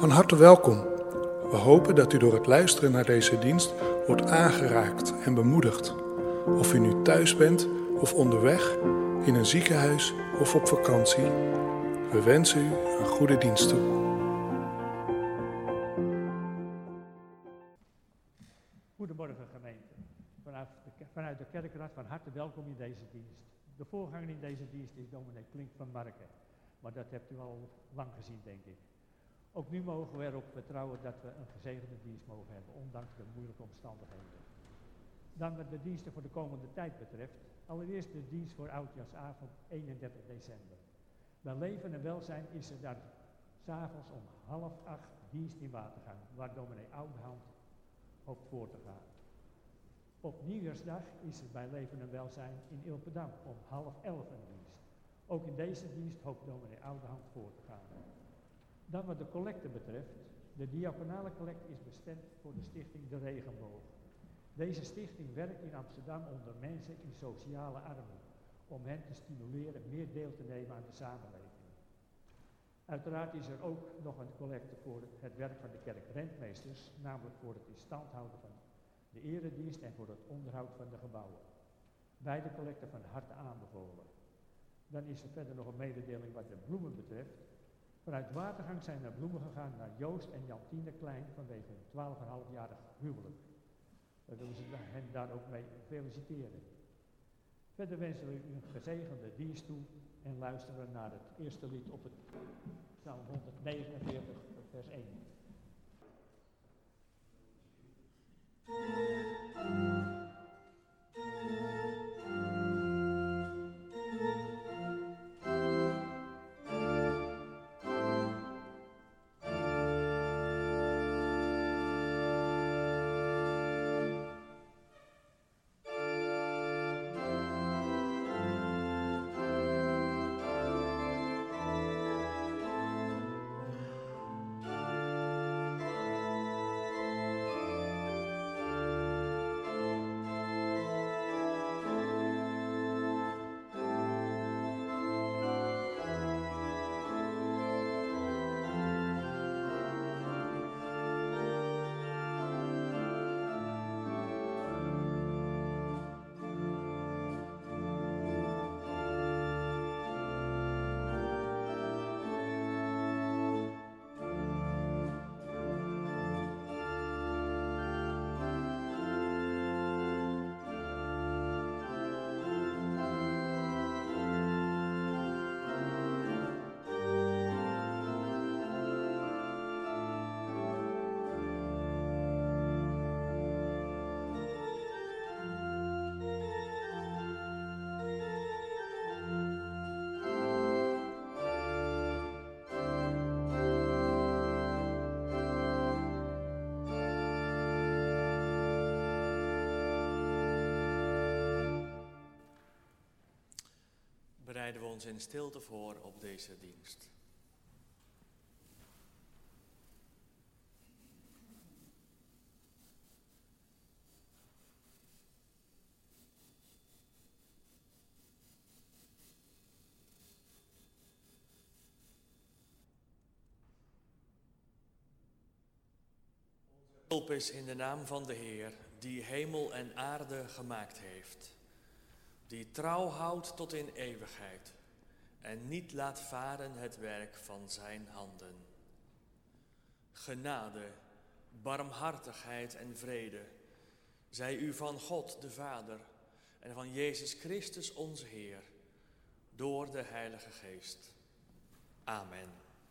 Van harte welkom. We hopen dat u door het luisteren naar deze dienst wordt aangeraakt en bemoedigd. Of u nu thuis bent of onderweg, in een ziekenhuis of op vakantie. We wensen u een goede dienst toe. Goedemorgen gemeente. Vanuit de kerkraad van harte welkom in deze dienst. De voorganger in deze dienst is dominee Klink van Marken. Maar dat hebt u al lang gezien, denk ik. Ook nu mogen we erop vertrouwen dat we een gezegende dienst mogen hebben, ondanks de moeilijke omstandigheden. Dan wat de diensten voor de komende tijd betreft, allereerst de dienst voor Oudjaarsavond 31 december. Bij Leven en Welzijn is er daar 's avonds om 7:30 dienst in Watergang, waar dominee Oudehand hoopt voor te gaan. Op Nieuwjaarsdag is er bij Leven en Welzijn in Ilpendam om 10:30 een dienst. Ook in deze dienst hoopt dominee Oudehand voor te gaan. Dan wat de collecte betreft, de diaconale collecte is bestemd voor de stichting De Regenboog. Deze stichting werkt in Amsterdam onder mensen in sociale armoede, om hen te stimuleren meer deel te nemen aan de samenleving. Uiteraard is er ook nog een collecte voor het werk van de kerkrentmeesters, namelijk voor het in stand houden van de eredienst en voor het onderhoud van de gebouwen. Beide collecten van harte aanbevolen. Dan is er verder nog een mededeling wat de bloemen betreft. Vanuit Watergang zijn er bloemen gegaan naar Joost en Jantine Klein vanwege hun 12,5-jarig huwelijk. We willen ze hen daar ook mee feliciteren. Verder wensen we u een gezegende dienst toe en luisteren we naar het eerste lied op het Psalm 149, vers 1. Bereiden we ons in stilte voor op deze dienst. Onze hulp is in de naam van de Heer, die hemel en aarde gemaakt heeft. Die trouw houdt tot in eeuwigheid en niet laat varen het werk van zijn handen. Genade, barmhartigheid en vrede zij u van God de Vader en van Jezus Christus onze Heer, door de Heilige Geest. Amen.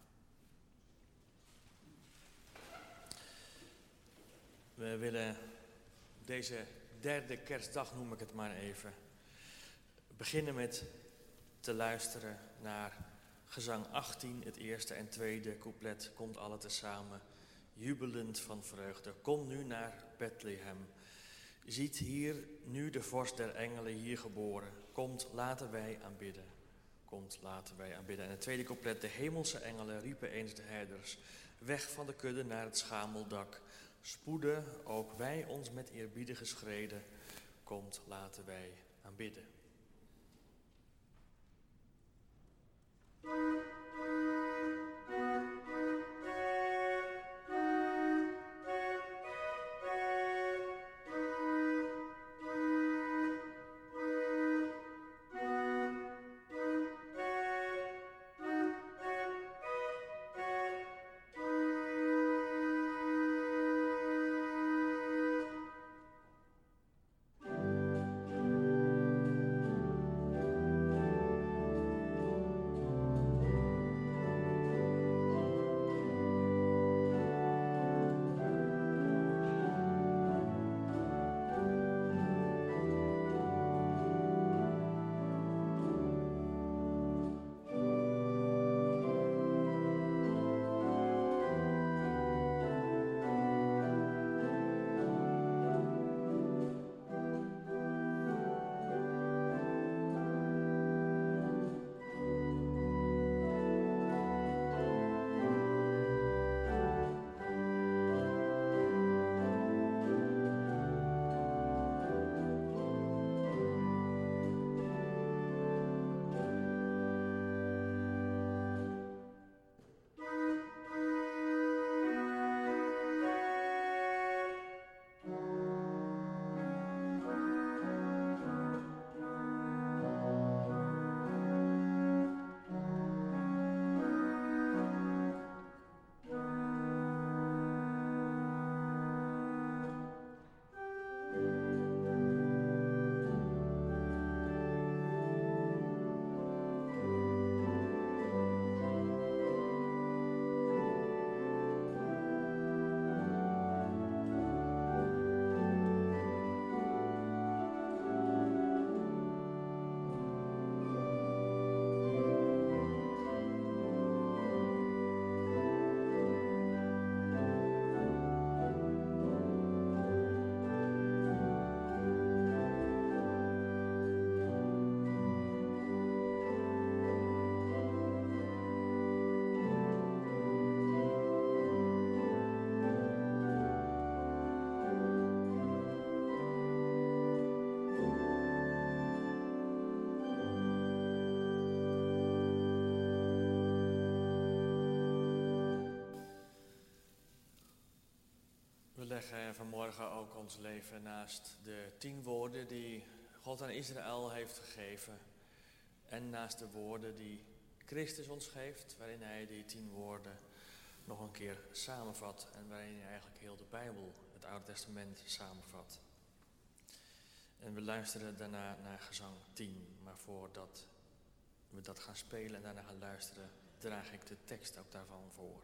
We willen deze derde kerstdag, noem ik het maar even, beginnen met te luisteren naar gezang 18, het eerste en tweede couplet. Komt alle tezamen, jubelend van vreugde. Kom nu naar Bethlehem. Ziet hier nu de vorst der engelen hier geboren. Komt, laten wij aanbidden. Komt, laten wij aanbidden. En het tweede couplet. De hemelse engelen riepen eens de herders. Weg van de kudde naar het schameldak. Spoeden ook wij ons met eerbiedige schreden. Komt, laten wij aanbidden. leggen vanmorgen ook ons leven naast de 10 woorden die God aan Israël heeft gegeven. En naast de woorden die Christus ons geeft, waarin hij die 10 woorden nog een keer samenvat. En waarin hij eigenlijk heel de Bijbel, het Oude Testament, samenvat. En we luisteren daarna naar gezang 10. Maar voordat we dat gaan spelen en daarna gaan luisteren, draag ik de tekst ook daarvan voor.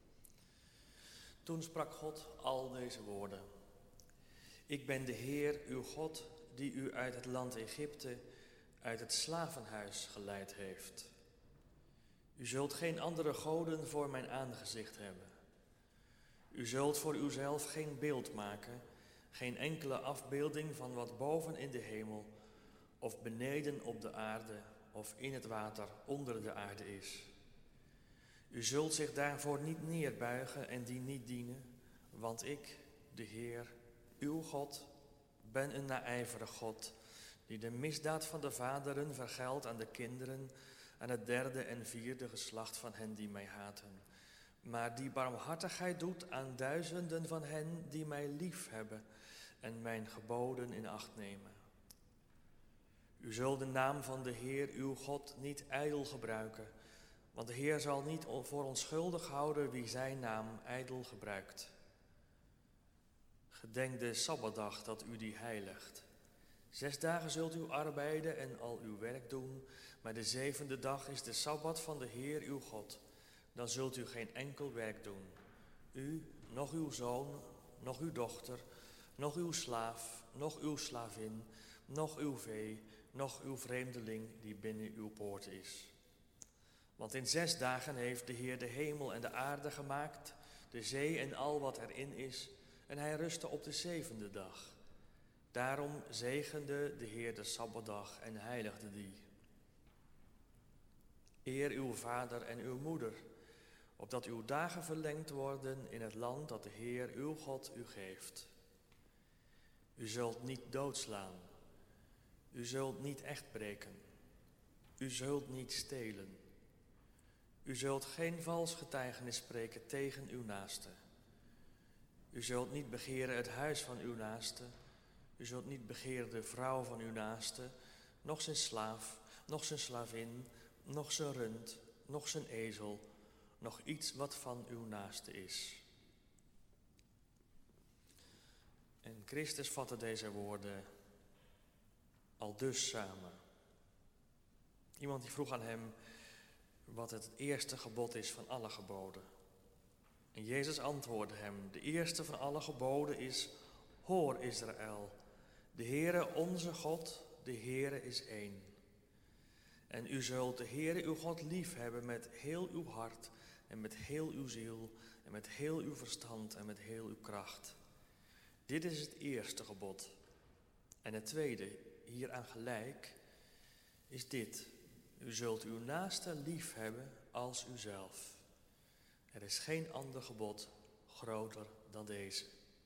Toen sprak God al deze woorden. Ik ben de Heer, uw God, die u uit het land Egypte, uit het slavenhuis geleid heeft. U zult geen andere goden voor mijn aangezicht hebben. U zult voor uzelf geen beeld maken, geen enkele afbeelding van wat boven in de hemel, of beneden op de aarde, of in het water onder de aarde is. U zult zich daarvoor niet neerbuigen en die niet dienen, want ik, de Heer, uw God, ben een naijverig God, die de misdaad van de vaderen vergeldt aan de kinderen, aan het 3e en 4e geslacht van hen die mij haten, maar die barmhartigheid doet aan duizenden van hen die mij lief hebben en mijn geboden in acht nemen. U zult de naam van de Heer, uw God, niet ijdel gebruiken, want de Heer zal niet voor onschuldig houden wie zijn naam ijdel gebruikt. Gedenk de Sabbatdag dat u die heiligt. 6 dagen zult u arbeiden en al uw werk doen, maar de 7e dag is de Sabbat van de Heer uw God. Dan zult u geen enkel werk doen. U, noch uw zoon, noch uw dochter, noch uw slaaf, noch uw slavin, noch uw vee, noch uw vreemdeling die binnen uw poort is. Want in 6 dagen heeft de Heer de hemel en de aarde gemaakt, de zee en al wat erin is, en hij rustte op de 7e dag. Daarom zegende de Heer de Sabbatdag en heiligde die. Eer uw vader en uw moeder, opdat uw dagen verlengd worden in het land dat de Heer uw God u geeft. U zult niet doodslaan. U zult niet echt breken. U zult niet stelen. U zult geen vals getuigenis spreken tegen uw naaste. U zult niet begeren het huis van uw naaste. U zult niet begeren de vrouw van uw naaste, noch zijn slaaf, noch zijn slavin, noch zijn rund, noch zijn ezel, noch iets wat van uw naaste is. En Christus vatte deze woorden aldus samen. Iemand die vroeg aan hem wat het eerste gebod is van alle geboden. En Jezus antwoordde hem, de eerste van alle geboden is, hoor Israël, de Heere onze God, de Heere is één. En u zult de Heere uw God lief hebben met heel uw hart en met heel uw ziel en met heel uw verstand en met heel uw kracht. Dit is het eerste gebod. En het tweede, hieraan gelijk, is dit. U zult uw naaste lief hebben als uzelf. Er is geen ander gebod groter dan deze.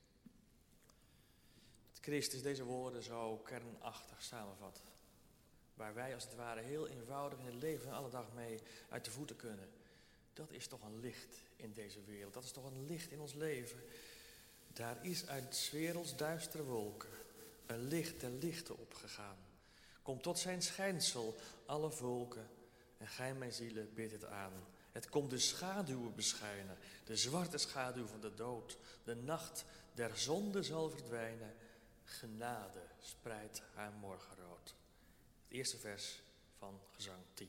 Dat Christus deze woorden zo kernachtig samenvat. Waar wij als het ware heel eenvoudig in het leven alle dag mee uit de voeten kunnen. Dat is toch een licht in deze wereld. Dat is toch een licht in ons leven. Daar is uit 's werelds duistere wolken een licht der lichten opgegaan. Komt tot zijn schijnsel alle volken en gij mijn zielen bidt het aan. Het komt de schaduwen beschijnen, de zwarte schaduw van de dood. De nacht der zonde zal verdwijnen. Genade spreidt haar morgenrood. Het eerste vers van gezang 10.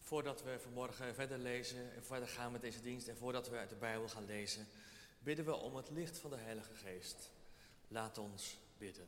Voordat we vanmorgen verder lezen en verder gaan met deze dienst en voordat we uit de Bijbel gaan lezen, bidden we om het licht van de Heilige Geest. Laat ons bidden.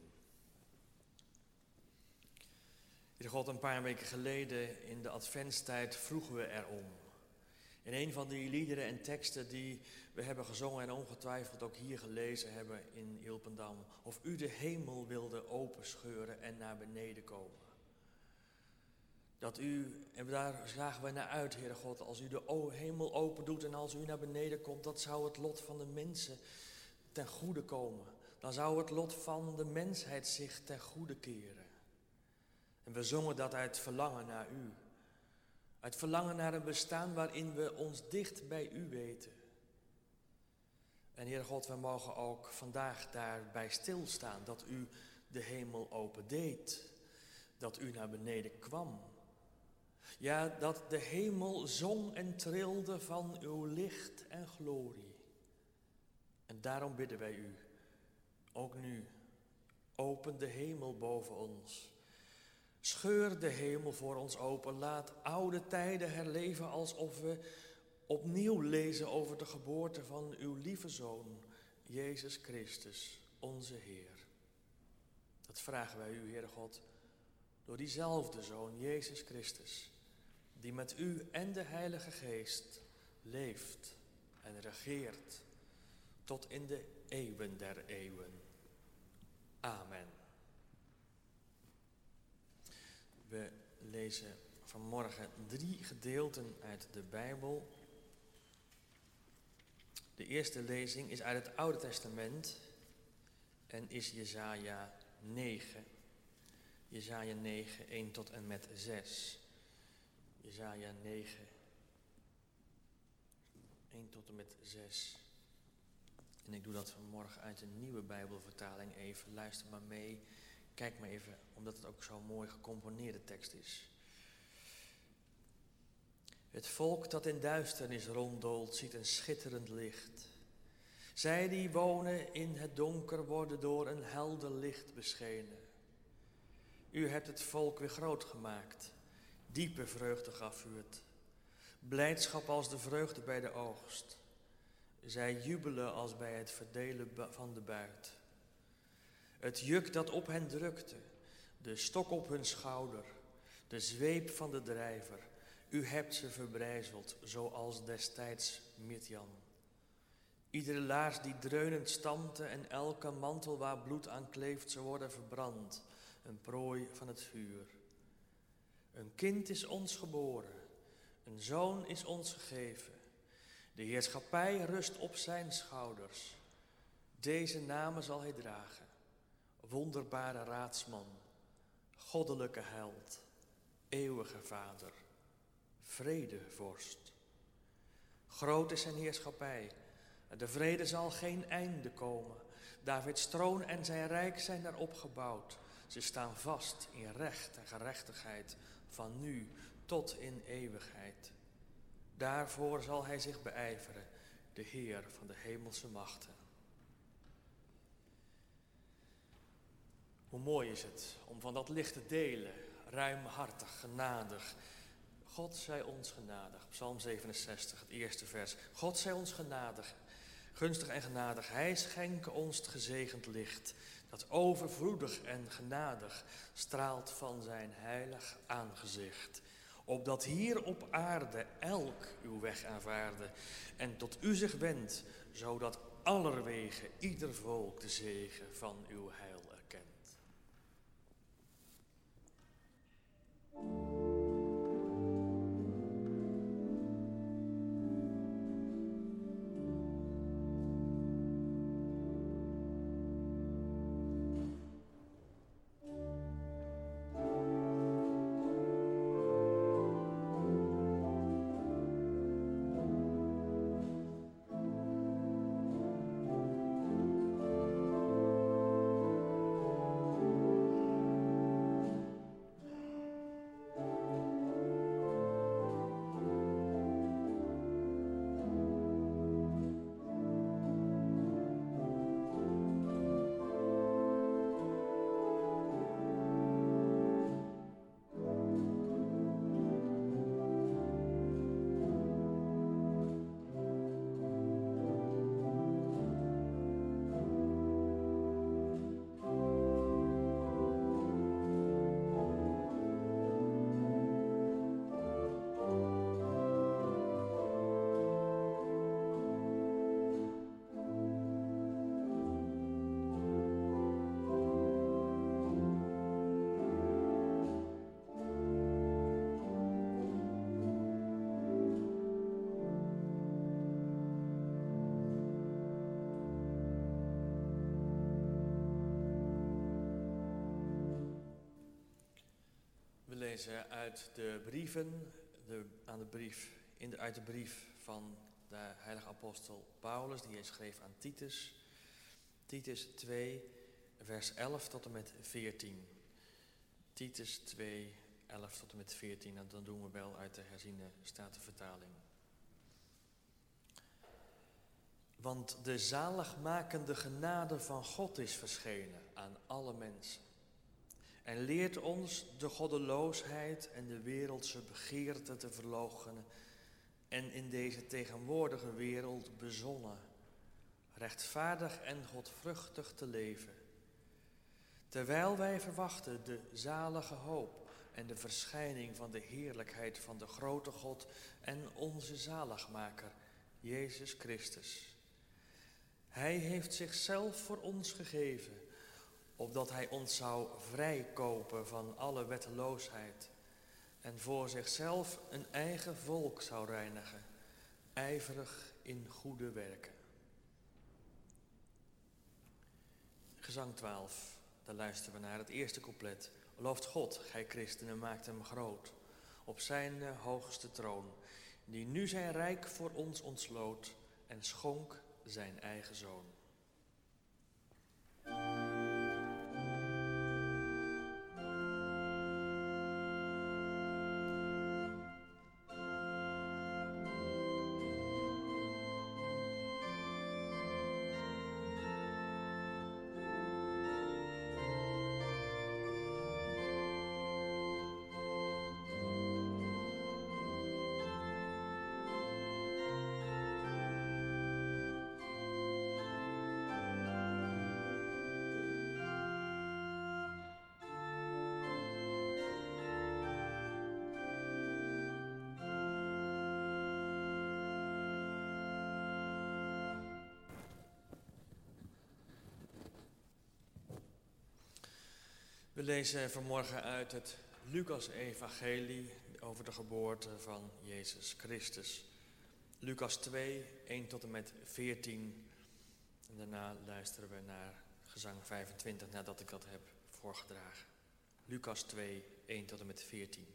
Heer God, een paar weken geleden in de adventstijd vroegen we erom. In een van die liederen en teksten die we hebben gezongen en ongetwijfeld ook hier gelezen hebben in Ilpendam, of u de hemel wilde openscheuren en naar beneden komen. Dat u, en daar zagen wij naar uit, Heere God, als u de hemel open doet en als u naar beneden komt, dat zou het lot van de mensen ten goede komen. Dan zou het lot van de mensheid zich ten goede keren. En we zongen dat uit verlangen naar u. Uit verlangen naar een bestaan waarin we ons dicht bij u weten. En Heere God, we mogen ook vandaag daarbij stilstaan dat u de hemel opendeed. Dat u naar beneden kwam. Ja, dat de hemel zong en trilde van uw licht en glorie. En daarom bidden wij u, ook nu, open de hemel boven ons. Scheur de hemel voor ons open, laat oude tijden herleven alsof we opnieuw lezen over de geboorte van uw lieve Zoon, Jezus Christus, onze Heer. Dat vragen wij u, Heere God, door diezelfde Zoon, Jezus Christus, die met u en de Heilige Geest leeft en regeert tot in de eeuwen der eeuwen. Amen. We lezen vanmorgen 3 gedeelten uit de Bijbel. De eerste lezing is uit het Oude Testament en is Jesaja 9. Jesaja 9, 1 tot en met 6. Jesaja 9, 1 tot en met 6. En ik doe dat vanmorgen uit een nieuwe Bijbelvertaling even. Luister maar mee. Kijk maar even, omdat het ook zo'n mooi gecomponeerde tekst is. Het volk dat in duisternis ronddoolt, ziet een schitterend licht. Zij die wonen in het donker worden door een helder licht beschenen. U hebt het volk weer groot gemaakt, diepe vreugde gaf u het. Blijdschap als de vreugde bij de oogst. Zij jubelen als bij het verdelen van de buit. Het juk dat op hen drukte, de stok op hun schouder, de zweep van de drijver. U hebt ze verbrijzeld, zoals destijds Midjan. Iedere laars die dreunend stampte en elke mantel waar bloed aan kleeft, ze worden verbrand, een prooi van het vuur. Een kind is ons geboren, een zoon is ons gegeven. De heerschappij rust op zijn schouders. Deze namen zal hij dragen. Wonderbare raadsman, goddelijke held, eeuwige vader, vredevorst. Groot is zijn heerschappij, de vrede zal geen einde komen. Davids troon en zijn rijk zijn erop gebouwd. Ze staan vast in recht en gerechtigheid, van nu tot in eeuwigheid. Daarvoor zal hij zich beijveren, de Heer van de hemelse machten. Hoe mooi is het om van dat licht te delen, ruimhartig, genadig. God zij ons genadig. Psalm 67, het eerste vers. God zij ons genadig, gunstig en genadig. Hij schenke ons het gezegend licht, dat overvloedig en genadig straalt van zijn heilig aangezicht. Opdat hier op aarde elk uw weg aanvaarde en tot u zich wendt, zodat allerwege ieder volk de zegen van uw heil erkent. lezen uit de brieven, uit de brief van de heilige apostel Paulus, die hij schreef aan Titus. Titus 2, vers 11 tot en met 14. Titus 2, 11 tot en met 14. En dan doen we wel uit de herziene Statenvertaling. Want de zaligmakende genade van God is verschenen aan alle mensen. En leert ons de goddeloosheid en de wereldse begeerte te verloochenen en in deze tegenwoordige wereld bezonnen, rechtvaardig en godvruchtig te leven. Terwijl wij verwachten de zalige hoop en de verschijning van de heerlijkheid van de grote God en onze zaligmaker, Jezus Christus. Hij heeft zichzelf voor ons gegeven, opdat hij ons zou vrijkopen van alle wetteloosheid en voor zichzelf een eigen volk zou reinigen, ijverig in goede werken. Gezang 12, daar luisteren we naar het eerste couplet. Looft God, gij christenen, maakt hem groot, op zijn hoogste troon, die nu zijn rijk voor ons ontsloot en schonk zijn eigen zoon. We lezen vanmorgen uit het Lucas-evangelie over de geboorte van Jezus Christus. Lucas 2, 1 tot en met 14. En daarna luisteren we naar gezang 25, nadat ik dat heb voorgedragen. Lucas 2, 1 tot en met 14.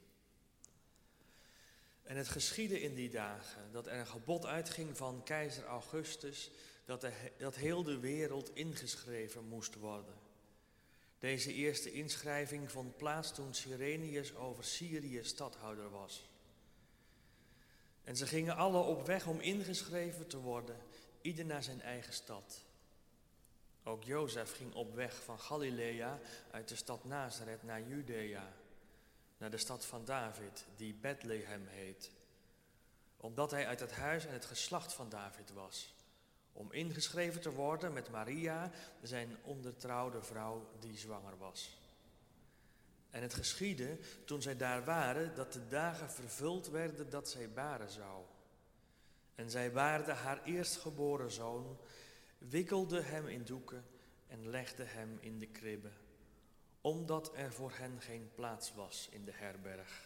En het geschiedde in die dagen dat er een gebod uitging van keizer Augustus dat heel de wereld ingeschreven moest worden. Deze eerste inschrijving vond plaats toen Cyrenius over Syrië stadhouder was. En ze gingen alle op weg om ingeschreven te worden, ieder naar zijn eigen stad. Ook Jozef ging op weg van Galilea uit de stad Nazareth naar Judea, naar de stad van David, die Bethlehem heet, omdat hij uit het huis en het geslacht van David was, om ingeschreven te worden met Maria, zijn ondertrouwde vrouw die zwanger was. En het geschiedde, toen zij daar waren, dat de dagen vervuld werden dat zij baren zou. En zij baarde haar eerstgeboren zoon, wikkelde hem in doeken en legde hem in de kribbe, omdat er voor hen geen plaats was in de herberg.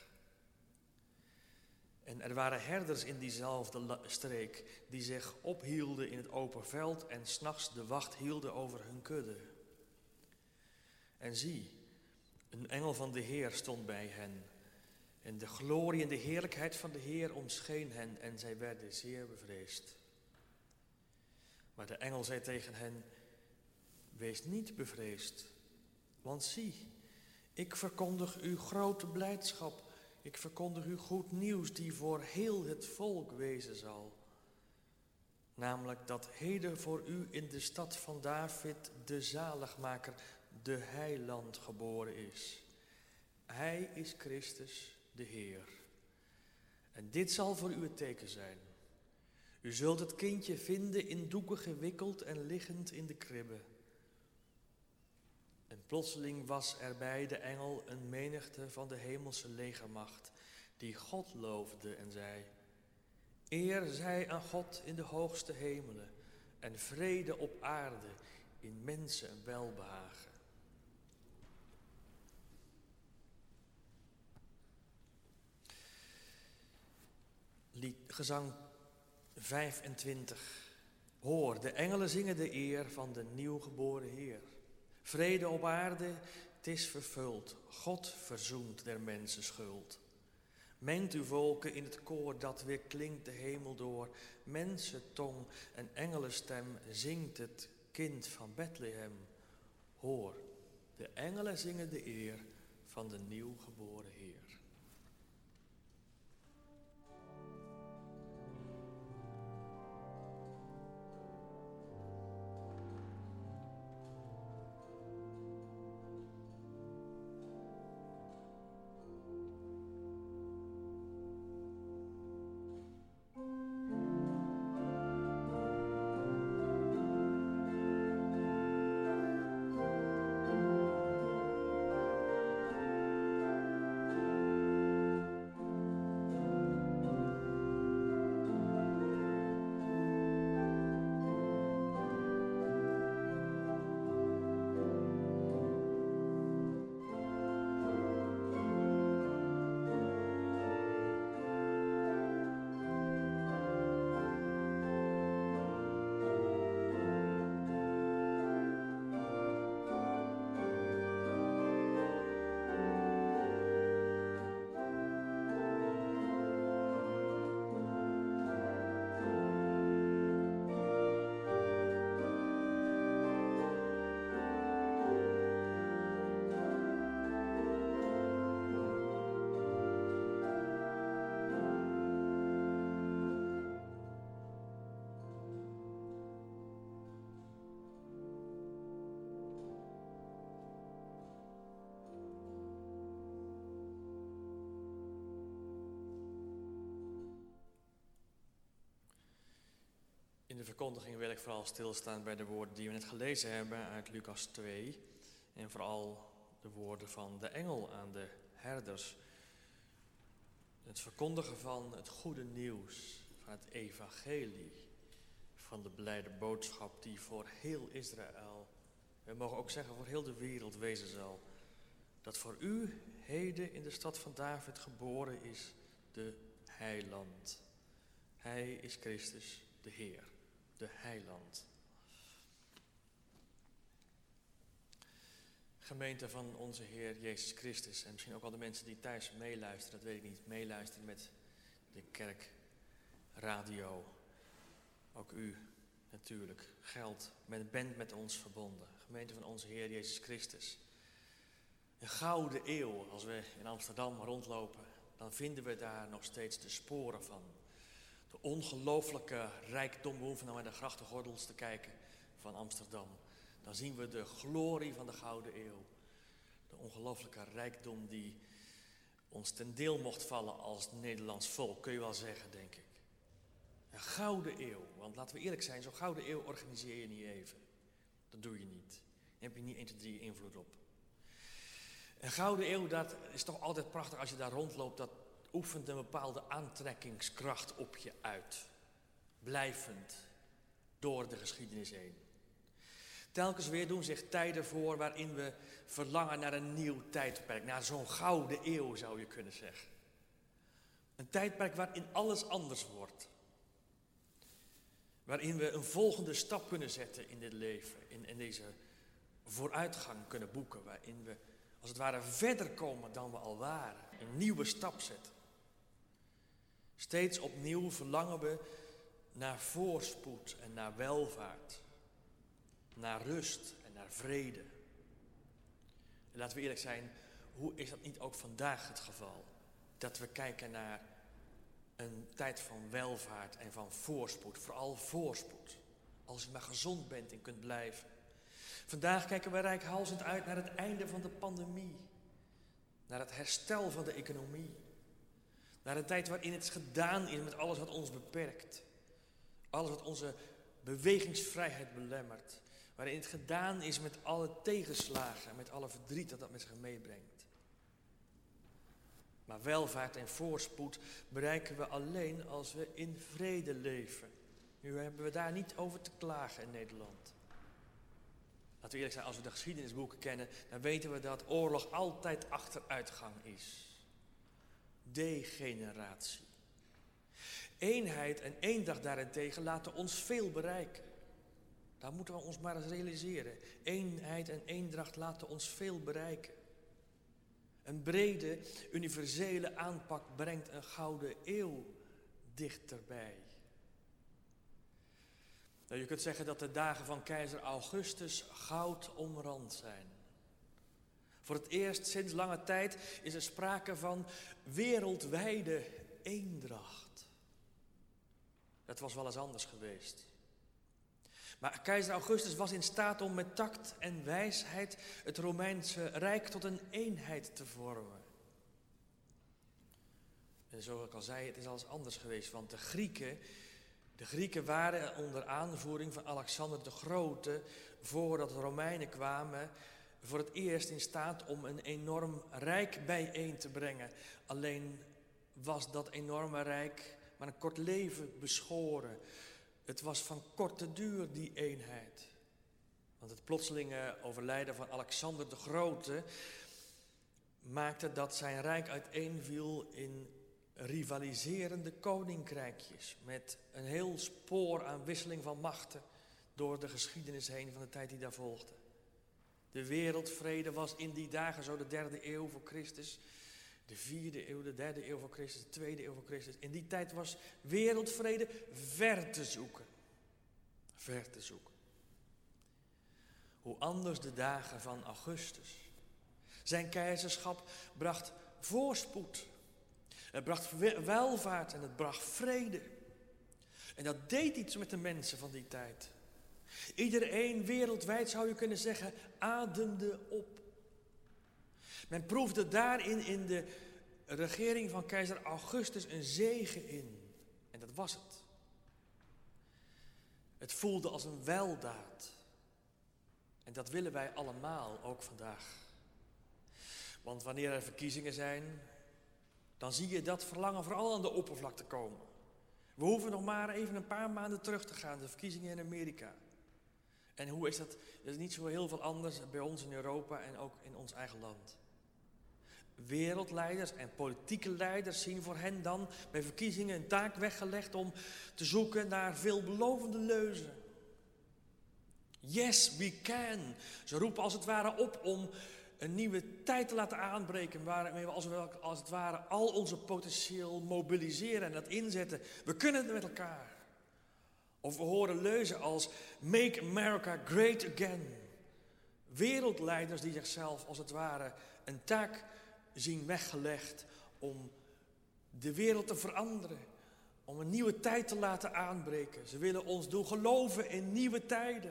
En er waren herders in diezelfde streek die zich ophielden in het open veld en 's nachts de wacht hielden over hun kudde. En zie, een engel van de Heer stond bij hen. En de glorie en de heerlijkheid van de Heer omscheen hen en zij werden zeer bevreesd. Maar de engel zei tegen hen, wees niet bevreesd, want zie, ik verkondig u grote blijdschap. Ik verkondig u goed nieuws die voor heel het volk wezen zal. Namelijk dat heden voor u in de stad van David de zaligmaker, de heiland, geboren is. Hij is Christus, de Heer. En dit zal voor u het teken zijn. U zult het kindje vinden in doeken gewikkeld en liggend in de kribbe. En plotseling was er bij de engel een menigte van de hemelse legermacht, die God loofde en zei, eer zij aan God in de hoogste hemelen en vrede op aarde in mensen welbehagen. Gezang 25. Hoor, de engelen zingen de eer van de nieuwgeboren Heer. Vrede op aarde Het is vervuld, God verzoent der mensen schuld. Mengt uw volken in het koor dat weer klinkt de hemel door. Mensentong en engelenstem zingt het kind van Bethlehem. Hoor, de engelen zingen de eer van de nieuw geboren Heer. In de verkondiging wil ik vooral stilstaan bij de woorden die we net gelezen hebben uit Lucas 2. En vooral de woorden van de engel aan de herders. Het verkondigen van het goede nieuws, van het evangelie, van de blijde boodschap die voor heel Israël, we mogen ook zeggen voor heel de wereld wezen zal. Dat voor u heden in de stad van David geboren is de heiland. Hij is Christus, de Heer, de heiland. Gemeente van onze Heer Jezus Christus en misschien ook al de mensen die thuis meeluisteren, dat weet ik niet, meeluisteren met de kerkradio. Ook u natuurlijk, geldt, bent met ons verbonden. Gemeente van onze Heer Jezus Christus. Een gouden eeuw, als we in Amsterdam rondlopen, dan vinden we daar nog steeds de sporen van. De ongelooflijke rijkdom, we hoeven nou naar de grachtengordels te kijken van Amsterdam. Dan zien we de glorie van de Gouden Eeuw. De ongelooflijke rijkdom die ons ten deel mocht vallen als Nederlands volk, kun je wel zeggen, denk ik. Een Gouden Eeuw, want laten we eerlijk zijn, zo'n Gouden Eeuw organiseer je niet even. Dat doe je niet. Daar heb je niet 1, 2, 3 invloed op. Een Gouden Eeuw, dat is toch altijd prachtig als je daar rondloopt, dat oefent een bepaalde aantrekkingskracht op je uit. Blijvend, door de geschiedenis heen. Telkens weer doen zich tijden voor waarin we verlangen naar een nieuw tijdperk. Naar zo'n gouden eeuw zou je kunnen zeggen. Een tijdperk waarin alles anders wordt. Waarin we een volgende stap kunnen zetten in dit leven. In deze vooruitgang kunnen boeken. Waarin we als het ware verder komen dan we al waren. Een nieuwe stap zetten. Steeds opnieuw verlangen we naar voorspoed en naar welvaart. Naar rust en naar vrede. En laten we eerlijk zijn, hoe is dat niet ook vandaag het geval? Dat we kijken naar een tijd van welvaart en van voorspoed. Vooral voorspoed. Als je maar gezond bent en kunt blijven. Vandaag kijken we reikhalzend uit naar het einde van de pandemie. Naar het herstel van de economie. Naar een tijd waarin het gedaan is met alles wat ons beperkt. Alles wat onze bewegingsvrijheid belemmert. Waarin het gedaan is met alle tegenslagen en met alle verdriet dat met zich meebrengt. Maar welvaart en voorspoed bereiken we alleen als we in vrede leven. Nu hebben we daar niet over te klagen in Nederland. Laten we eerlijk zijn, als we de geschiedenisboeken kennen, dan weten we dat oorlog altijd achteruitgang is. Degeneratie. Eenheid en eendracht daarentegen laten ons veel bereiken. Daar moeten we ons maar eens realiseren. Eenheid en eendracht laten ons veel bereiken. Een brede, universele aanpak brengt een gouden eeuw dichterbij. Nou, je kunt zeggen dat de dagen van keizer Augustus goud omrand zijn. Voor het eerst sinds lange tijd is er sprake van wereldwijde eendracht. Dat was wel eens anders geweest. Maar keizer Augustus was in staat om met tact en wijsheid het Romeinse Rijk tot een eenheid te vormen. En zoals ik al zei, het is alles anders geweest, want de Grieken waren onder aanvoering van Alexander de Grote, voordat de Romeinen kwamen, voor het eerst in staat om een enorm rijk bijeen te brengen. Alleen was dat enorme rijk maar een kort leven beschoren. Het was van korte duur, die eenheid. Want het plotselinge overlijden van Alexander de Grote maakte dat zijn rijk uiteenviel in rivaliserende koninkrijkjes met een heel spoor aan wisseling van machten door de geschiedenis heen van de tijd die daar volgde. De wereldvrede was in die dagen zo de 3e eeuw voor Christus, de 4e eeuw, de 3e eeuw voor Christus, de 2e eeuw voor Christus. In die tijd was wereldvrede ver te zoeken. Ver te zoeken. Hoe anders de dagen van Augustus. Zijn keizerschap bracht voorspoed. Het bracht welvaart en het bracht vrede. En dat deed iets met de mensen van die tijd. Iedereen wereldwijd, zou je kunnen zeggen, ademde op. Men proefde daarin in de regering van keizer Augustus een zegen in. En dat was het. Het voelde als een weldaad. En dat willen wij allemaal, ook vandaag. Want wanneer er verkiezingen zijn, dan zie je dat verlangen vooral aan de oppervlakte komen. We hoeven nog maar even een paar maanden terug te gaan, de verkiezingen in Amerika. En hoe is dat? Dat is niet zo heel veel anders bij ons in Europa en ook in ons eigen land. Wereldleiders en politieke leiders zien voor hen dan bij verkiezingen een taak weggelegd om te zoeken naar veelbelovende leuzen. Yes, we can. Ze roepen als het ware op om een nieuwe tijd te laten aanbreken, waarmee we als het ware al onze potentieel mobiliseren en dat inzetten. We kunnen het met elkaar. Of we horen leuzen als Make America Great Again. Wereldleiders die zichzelf als het ware een taak zien weggelegd om de wereld te veranderen. Om een nieuwe tijd te laten aanbreken. Ze willen ons doen geloven in nieuwe tijden.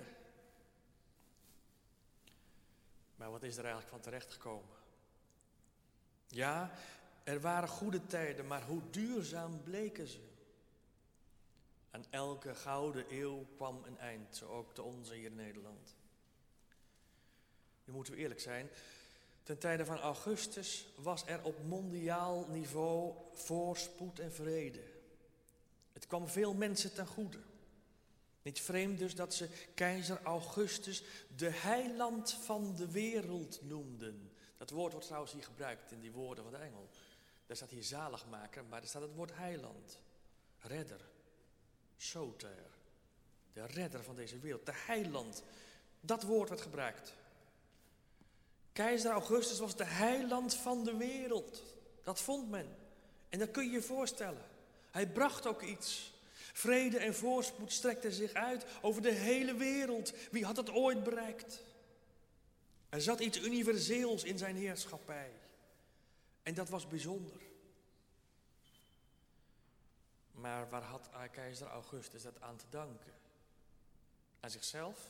Maar wat is er eigenlijk van terechtgekomen? Ja, er waren goede tijden, maar hoe duurzaam bleken ze? Aan elke gouden eeuw kwam een eind, zo ook de onze hier in Nederland. Nu moeten we eerlijk zijn, ten tijde van Augustus was er op mondiaal niveau voorspoed en vrede. Het kwam veel mensen ten goede. Niet vreemd dus dat ze keizer Augustus de heiland van de wereld noemden. Dat woord wordt trouwens hier gebruikt in die woorden van de engel. Daar staat hier zaligmaker, maar er staat het woord heiland. Redder. Soter. De redder van deze wereld. De heiland. Dat woord werd gebruikt. Keizer Augustus was de heiland van de wereld. Dat vond men. En dat kun je je voorstellen. Hij bracht ook iets. Vrede en voorspoed strekten zich uit over de hele wereld. Wie had het ooit bereikt? Er zat iets universeels in zijn heerschappij. En dat was bijzonder. Maar waar had keizer Augustus dat aan te danken? Aan zichzelf?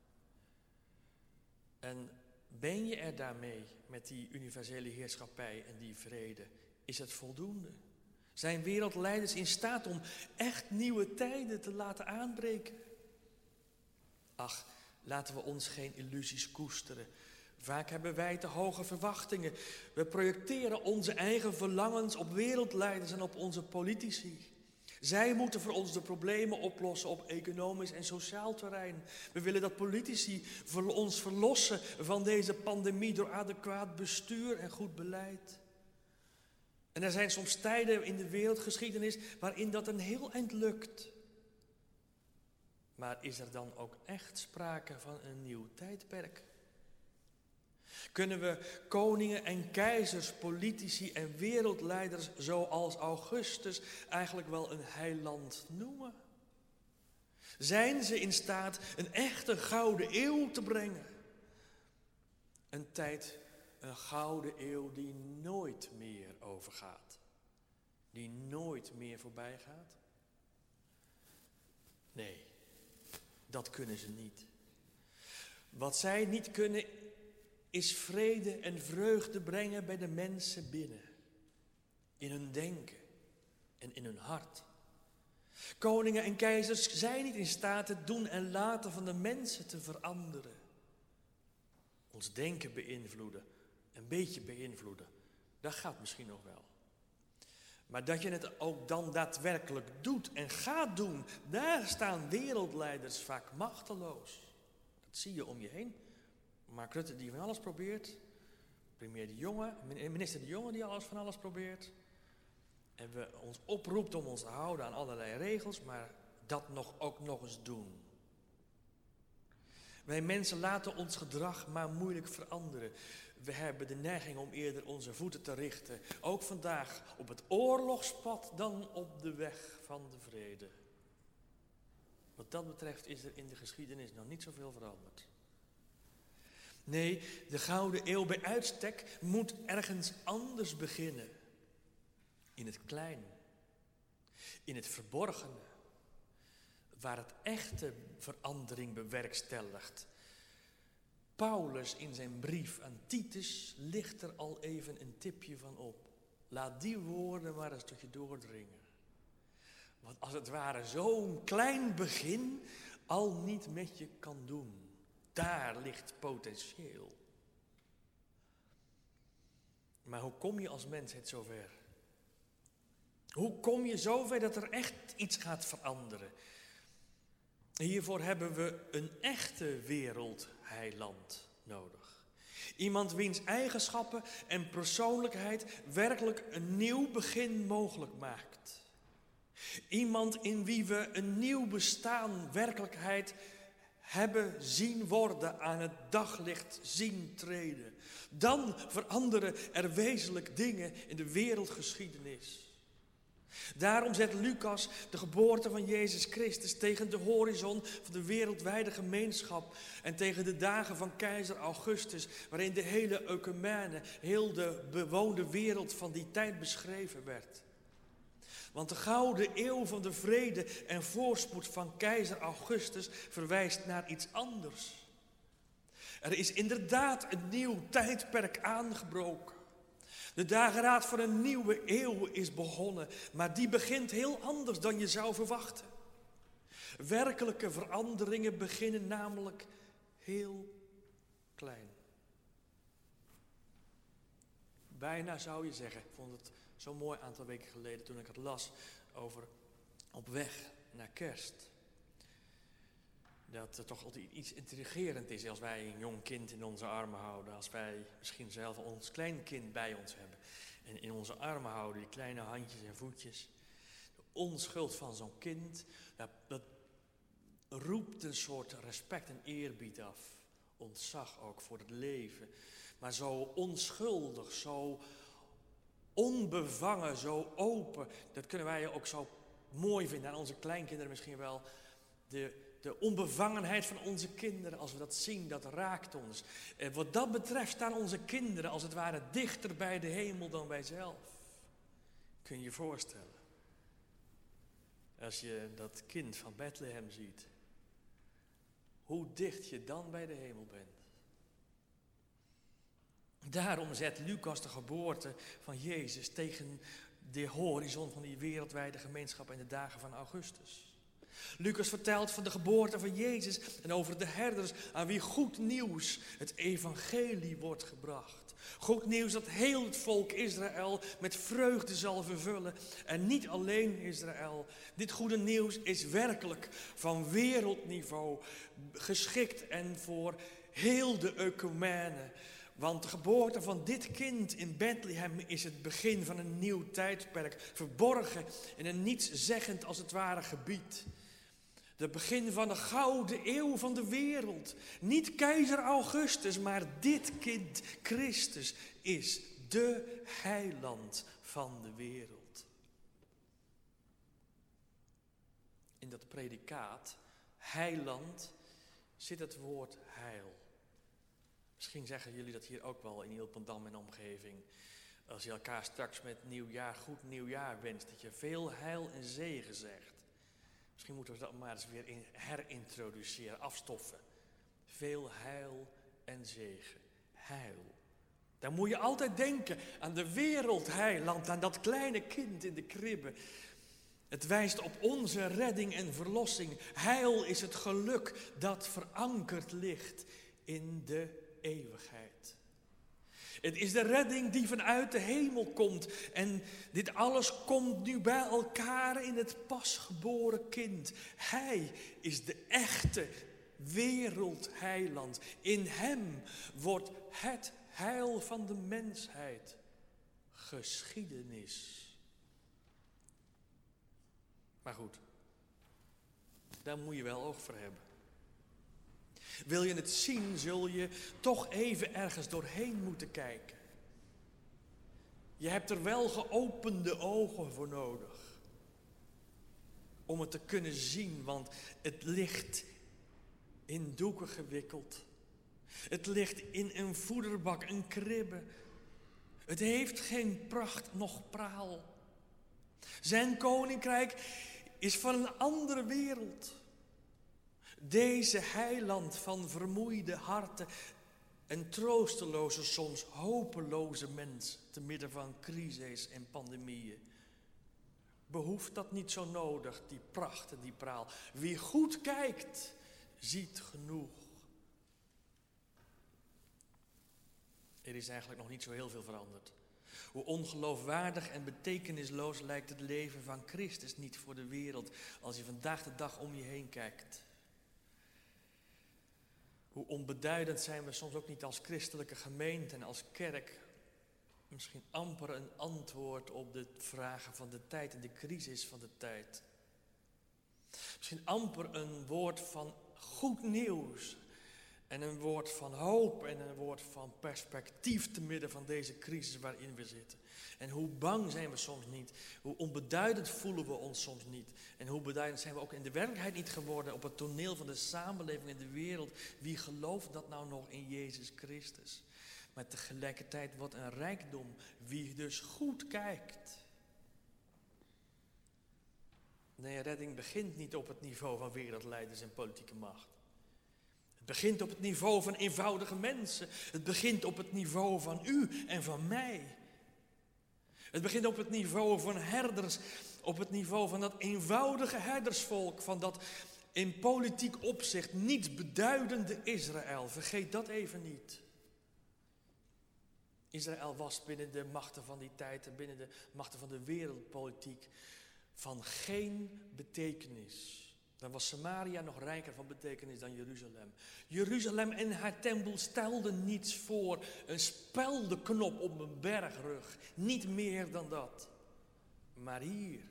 En ben je er daarmee met die universele heerschappij en die vrede? Is het voldoende? Zijn wereldleiders in staat om echt nieuwe tijden te laten aanbreken? Ach, laten we ons geen illusies koesteren. Vaak hebben wij te hoge verwachtingen. We projecteren onze eigen verlangens op wereldleiders en op onze politici. Zij moeten voor ons de problemen oplossen op economisch en sociaal terrein. We willen dat politici ons verlossen van deze pandemie door adequaat bestuur en goed beleid. En er zijn soms tijden in de wereldgeschiedenis waarin dat een heel eind lukt. Maar is er dan ook echt sprake van een nieuw tijdperk? Kunnen we koningen en keizers, politici en wereldleiders zoals Augustus eigenlijk wel een heiland noemen? Zijn ze in staat een echte gouden eeuw te brengen? Een gouden eeuw die nooit meer overgaat. Die nooit meer voorbij gaat? Nee, dat kunnen ze niet. Wat zij niet kunnen is vrede en vreugde brengen bij de mensen binnen. In hun denken en in hun hart. Koningen en keizers zijn niet in staat het doen en laten van de mensen te veranderen. Ons denken beïnvloeden, een beetje beïnvloeden, dat gaat misschien nog wel. Maar dat je het ook dan daadwerkelijk doet en gaat doen, daar staan wereldleiders vaak machteloos. Dat zie je om je heen. Mark Rutte die van alles probeert, minister De Jonge die van alles probeert. En we ons oproept om ons te houden aan allerlei regels, maar dat ook nog eens doen. Wij mensen laten ons gedrag maar moeilijk veranderen. We hebben de neiging om eerder onze voeten te richten, ook vandaag, op het oorlogspad dan op de weg van de vrede. Wat dat betreft is er in de geschiedenis nog niet zoveel veranderd. Nee, de Gouden Eeuw bij uitstek moet ergens anders beginnen. In het klein, in het verborgene, waar het echte verandering bewerkstelligt. Paulus in zijn brief aan Titus ligt er al even een tipje van op. Laat die woorden maar eens tot je doordringen. Want als het ware zo'n klein begin al niet met je kan doen. Daar ligt potentieel. Maar hoe kom je als mensheid zover? Hoe kom je zover dat er echt iets gaat veranderen? Hiervoor hebben we een echte wereldheiland nodig. Iemand wiens eigenschappen en persoonlijkheid werkelijk een nieuw begin mogelijk maakt. Iemand in wie we een nieuw bestaan, werkelijkheid hebben zien worden, aan het daglicht zien treden. Dan veranderen er wezenlijk dingen in de wereldgeschiedenis. Daarom zet Lucas de geboorte van Jezus Christus tegen de horizon van de wereldwijde gemeenschap en tegen de dagen van keizer Augustus, waarin de hele ecumene, heel de bewoonde wereld van die tijd beschreven werd. Want de gouden eeuw van de vrede en voorspoed van keizer Augustus verwijst naar iets anders. Er is inderdaad een nieuw tijdperk aangebroken. De dageraad van een nieuwe eeuw is begonnen, maar die begint heel anders dan je zou verwachten. Werkelijke veranderingen beginnen namelijk heel klein. Bijna zou je zeggen, ik vond het zo mooi een aantal weken geleden toen ik het las over op weg naar kerst. Dat het toch altijd iets intrigerend is als wij een jong kind in onze armen houden. Als wij misschien zelf ons kleinkind bij ons hebben. En in onze armen houden, die kleine handjes en voetjes. De onschuld van zo'n kind, dat roept een soort respect en eerbied af. Ontzag ook voor het leven. Maar zo onschuldig, zo onbevangen, zo open. Dat kunnen wij ook zo mooi vinden aan onze kleinkinderen misschien wel. De onbevangenheid van onze kinderen, als we dat zien, dat raakt ons. En wat dat betreft staan onze kinderen als het ware dichter bij de hemel dan wij zelf. Kun je je voorstellen? Als je dat kind van Bethlehem ziet, hoe dicht je dan bij de hemel bent. Daarom zet Lucas de geboorte van Jezus tegen de horizon van die wereldwijde gemeenschap in de dagen van Augustus. Lucas vertelt van de geboorte van Jezus en over de herders aan wie goed nieuws, het evangelie, wordt gebracht. Goed nieuws dat heel het volk Israël met vreugde zal vervullen. En niet alleen Israël. Dit goede nieuws is werkelijk van wereldniveau geschikt en voor heel de ecumene. Want de geboorte van dit kind in Bethlehem is het begin van een nieuw tijdperk, verborgen in een nietszeggend als het ware gebied. De begin van de gouden eeuw van de wereld. Niet keizer Augustus, maar dit kind, Christus, is de heiland van de wereld. In dat predicaat, heiland, zit het woord heil. Misschien zeggen jullie dat hier ook wel in Ilpendam en omgeving. Als je elkaar straks met nieuwjaar, goed nieuwjaar wenst, dat je veel heil en zegen zegt. Misschien moeten we dat maar eens weer herintroduceren, afstoffen. Veel heil en zegen. Heil. Dan moet je altijd denken aan de wereldheiland, aan dat kleine kind in de kribbe. Het wijst op onze redding en verlossing. Heil is het geluk dat verankerd ligt in de eeuwigheid. Het is de redding die vanuit de hemel komt. En dit alles komt nu bij elkaar in het pasgeboren kind. Hij is de echte wereldheiland. In hem wordt het heil van de mensheid geschiedenis. Maar goed, daar moet je wel oog voor hebben. Wil je het zien, zul je toch even ergens doorheen moeten kijken. Je hebt er wel geopende ogen voor nodig. Om het te kunnen zien, want het ligt in doeken gewikkeld. Het ligt in een voederbak, een kribbe. Het heeft geen pracht noch praal. Zijn koninkrijk is van een andere wereld. Deze heiland van vermoeide harten en troosteloze, soms hopeloze mensen te midden van crises en pandemieën. Behoeft dat niet zo nodig, die pracht en die praal. Wie goed kijkt, ziet genoeg. Er is eigenlijk nog niet zo heel veel veranderd. Hoe ongeloofwaardig en betekenisloos lijkt het leven van Christus niet voor de wereld als je vandaag de dag om je heen kijkt. Hoe onbeduidend zijn we soms ook niet als christelijke gemeente en als kerk. Misschien amper een antwoord op de vragen van de tijd en de crisis van de tijd. Misschien amper een woord van goed nieuws. En een woord van hoop en een woord van perspectief te midden van deze crisis waarin we zitten. En hoe bang zijn we soms niet. Hoe onbeduidend voelen we ons soms niet. En hoe beduidend zijn we ook in de werkelijkheid niet geworden op het toneel van de samenleving en de wereld. Wie gelooft dat nou nog in Jezus Christus? Maar tegelijkertijd wat een rijkdom. Wie dus goed kijkt. Nee, redding begint niet op het niveau van wereldleiders en politieke macht. Het begint op het niveau van eenvoudige mensen. Het begint op het niveau van u en van mij. Het begint op het niveau van herders. Op het niveau van dat eenvoudige herdersvolk. Van dat in politiek opzicht niets beduidende Israël. Vergeet dat even niet. Israël was binnen de machten van die tijd en binnen de machten van de wereldpolitiek van geen betekenis. Dan was Samaria nog rijker van betekenis dan Jeruzalem. Jeruzalem en haar tempel stelden niets voor. Een speldenknop op een bergrug. Niet meer dan dat. Maar hier.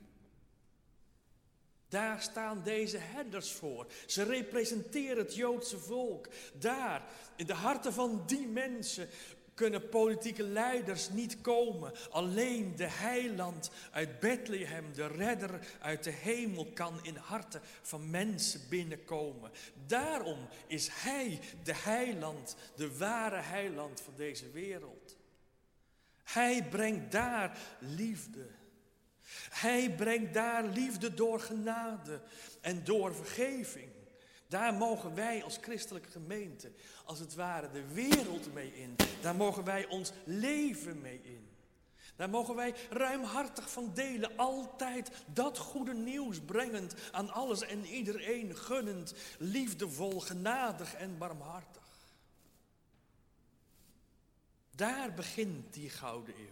Daar staan deze herders voor. Ze representeren het Joodse volk. Daar, in de harten van die mensen, kunnen politieke leiders niet komen. Alleen de heiland uit Bethlehem, de redder uit de hemel, kan in harten van mensen binnenkomen. Daarom is hij de heiland, de ware heiland van deze wereld. Hij brengt daar liefde. Hij brengt daar liefde door genade en door vergeving. Daar mogen wij als christelijke gemeente, als het ware, de wereld mee in. Daar mogen wij ons leven mee in. Daar mogen wij ruimhartig van delen, altijd dat goede nieuws brengend, aan alles en iedereen gunnend, liefdevol, genadig en barmhartig. Daar begint die Gouden Eeuw.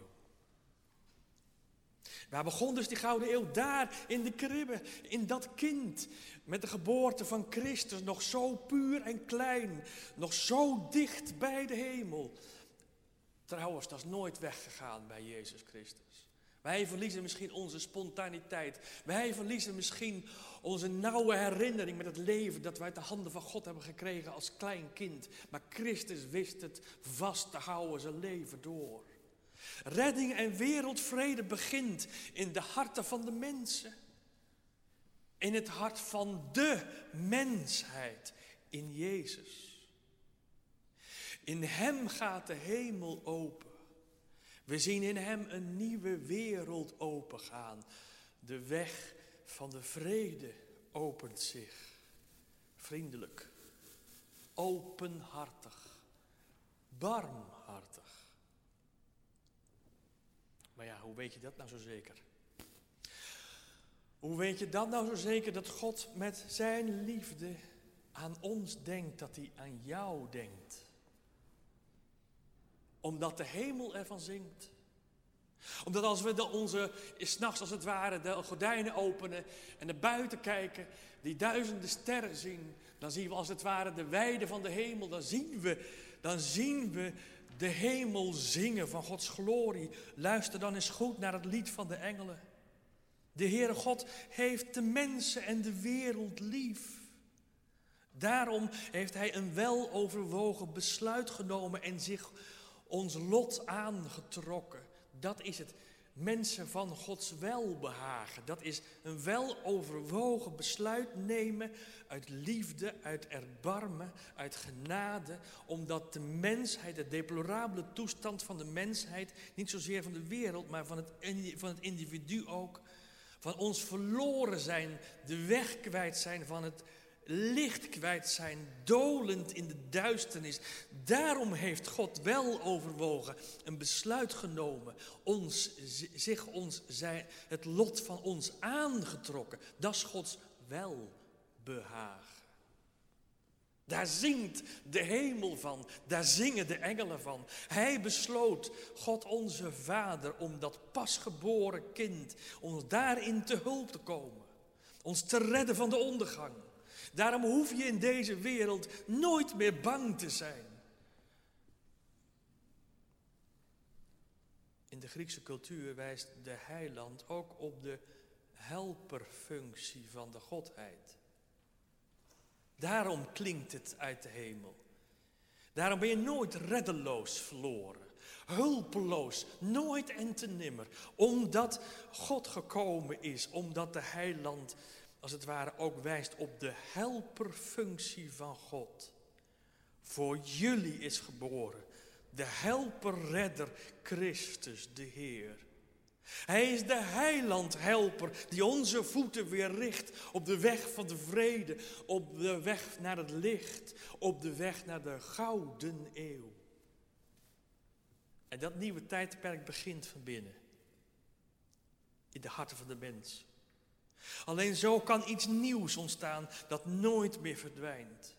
Waar begon dus die Gouden Eeuw? Daar in de kribbe, in dat kind. Met de geboorte van Christus, nog zo puur en klein. Nog zo dicht bij de hemel. Trouwens, dat is nooit weggegaan bij Jezus Christus. Wij verliezen misschien onze spontaniteit. Wij verliezen misschien onze nauwe herinnering met het leven dat wij uit de handen van God hebben gekregen als klein kind. Maar Christus wist het vast te houden zijn leven door. Redding en wereldvrede begint in de harten van de mensen. In het hart van de mensheid, in Jezus. In hem gaat de hemel open. We zien in hem een nieuwe wereld opengaan. De weg van de vrede opent zich. Vriendelijk, openhartig, barmhartig. Maar ja, hoe weet je dat nou zo zeker? Hoe weet je dat nou zo zeker dat God met zijn liefde aan ons denkt, dat hij aan jou denkt? Omdat de hemel ervan zingt. Omdat als we onze, 's nachts als het ware, de gordijnen openen en naar buiten kijken, die duizenden sterren zien, dan zien we als het ware de weide van de hemel. Dan zien we de hemel zingen van Gods glorie. Luister dan eens goed naar het lied van de engelen. De Heere God heeft de mensen en de wereld lief. Daarom heeft hij een weloverwogen besluit genomen en zich ons lot aangetrokken. Dat is het mensen van Gods welbehagen. Dat is een weloverwogen besluit nemen uit liefde, uit erbarmen, uit genade. Omdat de mensheid, de deplorabele toestand van de mensheid, niet zozeer van de wereld, maar van het individu ook, van ons verloren zijn, de weg kwijt zijn, van het licht kwijt zijn, dolend in de duisternis. Daarom heeft God wel overwogen, een besluit genomen, het lot van ons aangetrokken. Dat is Gods welbehagen. Daar zingt de hemel van, daar zingen de engelen van. Hij besloot, God onze Vader, om dat pasgeboren kind, ons daarin te hulp te komen. Ons te redden van de ondergang. Daarom hoef je in deze wereld nooit meer bang te zijn. In de Griekse cultuur wijst de heiland ook op de helperfunctie van de Godheid. Daarom klinkt het uit de hemel. Daarom ben je nooit reddeloos verloren. Hulpeloos, nooit en te nimmer. Omdat God gekomen is, omdat de heiland als het ware ook wijst op de helperfunctie van God. Voor jullie is geboren de helper-redder Christus, de Heer. Hij is de heiland-helper die onze voeten weer richt op de weg van de vrede, op de weg naar het licht, op de weg naar de gouden eeuw. En dat nieuwe tijdperk begint van binnen, in de harten van de mens. Alleen zo kan iets nieuws ontstaan dat nooit meer verdwijnt.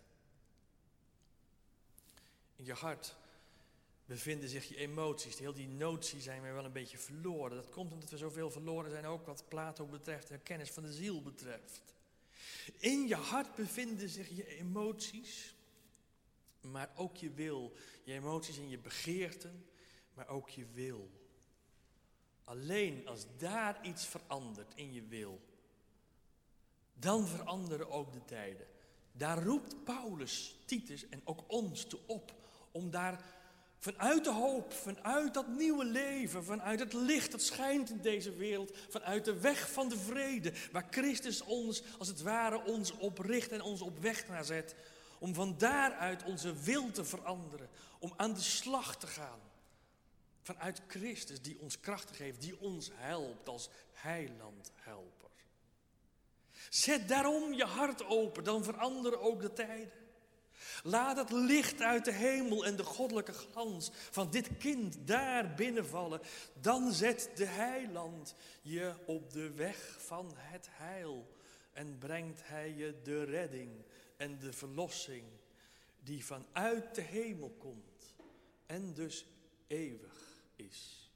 In je hart bevinden zich je emoties. Heel die notie zijn we wel een beetje verloren. Dat komt omdat we zoveel verloren zijn, ook wat Plato betreft en kennis van de ziel betreft. In je hart bevinden zich je emoties, maar ook je wil. Je emoties en je begeerten, maar ook je wil. Alleen als daar iets verandert in je wil, dan veranderen ook de tijden. Daar roept Paulus, Titus en ook ons toe op om daar vanuit de hoop, vanuit dat nieuwe leven, vanuit het licht dat schijnt in deze wereld, vanuit de weg van de vrede, waar Christus ons, als het ware, ons op richt en ons op weg naar zet, om van daaruit onze wil te veranderen, om aan de slag te gaan. Vanuit Christus die ons kracht geeft, die ons helpt als heiland-helper. Zet daarom je hart open, dan veranderen ook de tijden. Laat het licht uit de hemel en de goddelijke glans van dit kind daar binnenvallen. Dan zet de heiland je op de weg van het heil. En brengt hij je de redding en de verlossing die vanuit de hemel komt. En dus eeuwig is.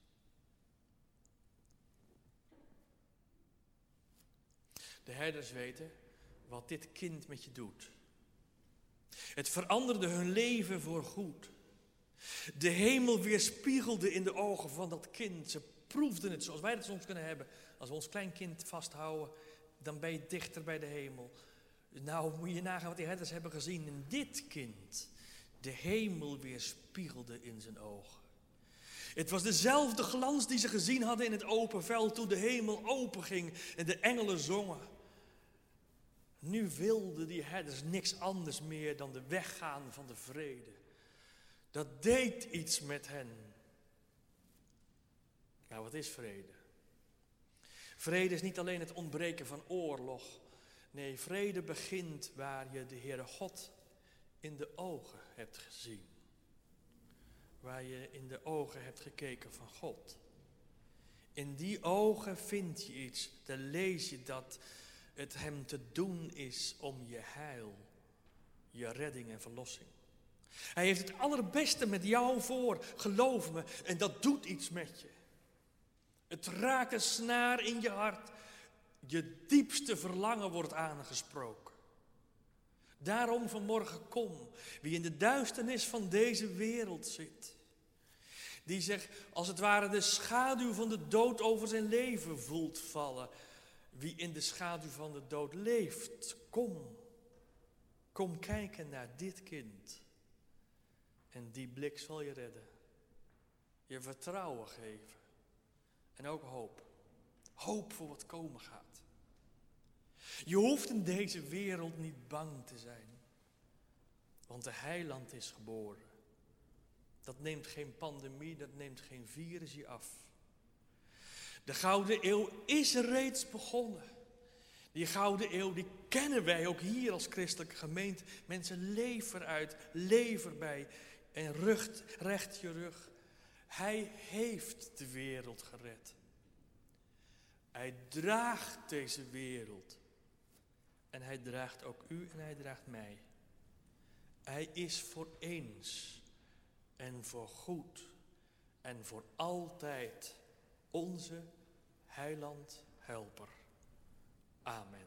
De herders weten wat dit kind met je doet. Het veranderde hun leven voor goed. De hemel weerspiegelde in de ogen van dat kind. Ze proefden het zoals wij dat soms kunnen hebben. Als we ons klein kind vasthouden, dan ben je dichter bij de hemel. Nou, moet je nagaan wat die herders hebben gezien. En dit kind, de hemel weerspiegelde in zijn ogen. Het was dezelfde glans die ze gezien hadden in het open veld toen de hemel openging en de engelen zongen. Nu wilden die herders niks anders meer dan de weggaan van de vrede. Dat deed iets met hen. Nou, wat is vrede? Vrede is niet alleen het ontbreken van oorlog. Nee, vrede begint waar je de Heere God in de ogen hebt gezien. Waar je in de ogen hebt gekeken van God. In die ogen vind je iets. Dan lees je dat het hem te doen is om je heil, je redding en verlossing. Hij heeft het allerbeste met jou voor, geloof me, en dat doet iets met je. Het raakt een snaar in je hart. Je diepste verlangen wordt aangesproken. Daarom vanmorgen kom, wie in de duisternis van deze wereld zit. Die zich als het ware de schaduw van de dood over zijn leven voelt vallen. Wie in de schaduw van de dood leeft, kom. Kom kijken naar dit kind. En die blik zal je redden. Je vertrouwen geven. En ook hoop. Hoop voor wat komen gaat. Je hoeft in deze wereld niet bang te zijn. Want de heiland is geboren. Dat neemt geen pandemie, dat neemt geen virus je af. De Gouden Eeuw is reeds begonnen. Die Gouden Eeuw, die kennen wij ook hier als christelijke gemeente. Mensen, leef eruit, leef erbij en recht je rug. Hij heeft de wereld gered. Hij draagt deze wereld. En hij draagt ook u en hij draagt mij. Hij is voor eens en voor goed en voor altijd onze heiland, helper. Amen.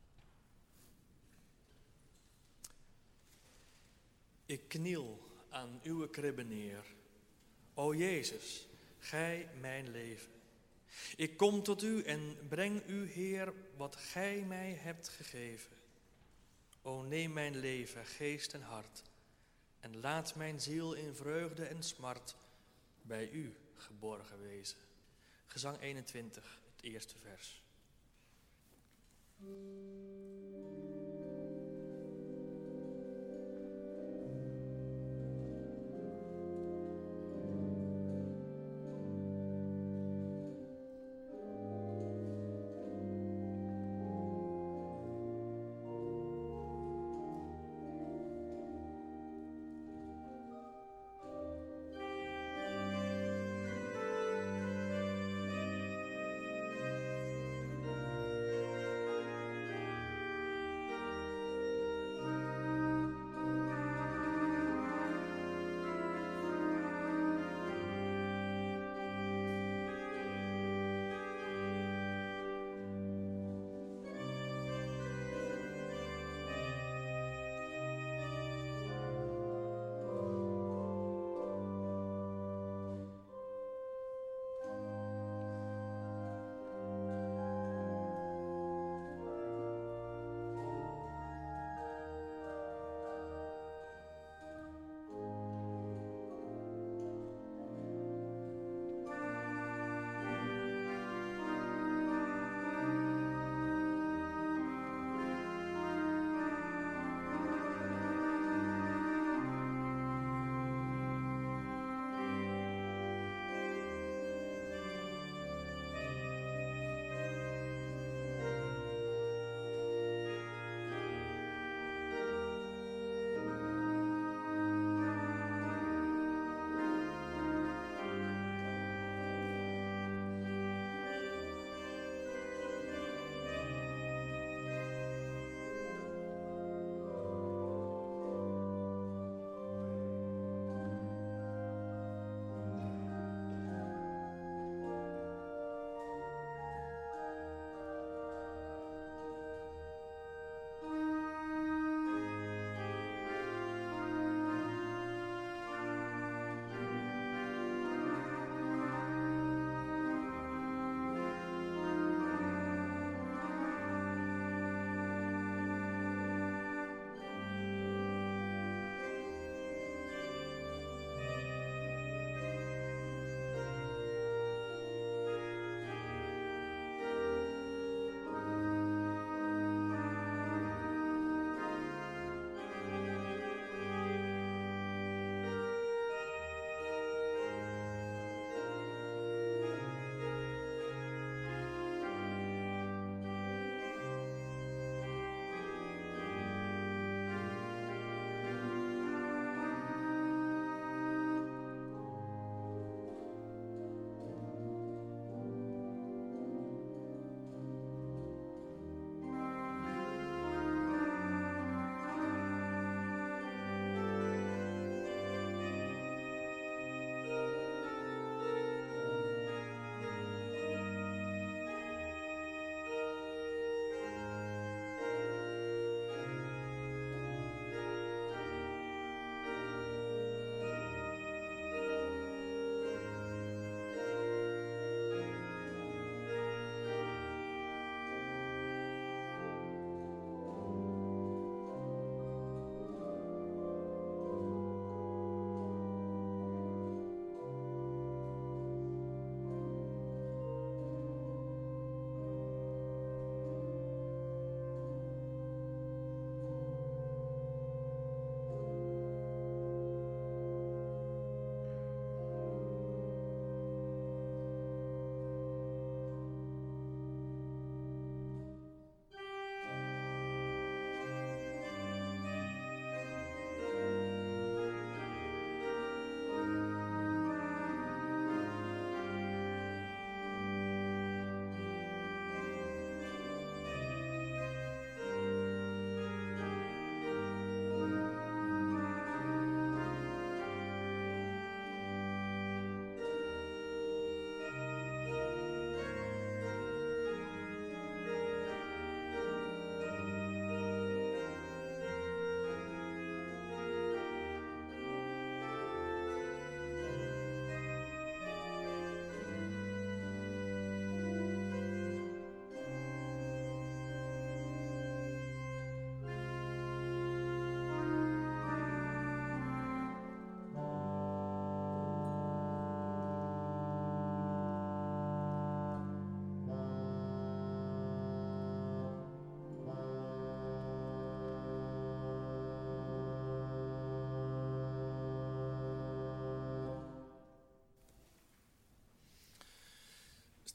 Ik kniel aan uw kribbe neer. O Jezus, gij mijn leven. Ik kom tot u en breng u, Heer, wat gij mij hebt gegeven. O neem mijn leven, geest en hart, en laat mijn ziel in vreugde en smart bij u geborgen wezen. Gezang 21, het eerste vers.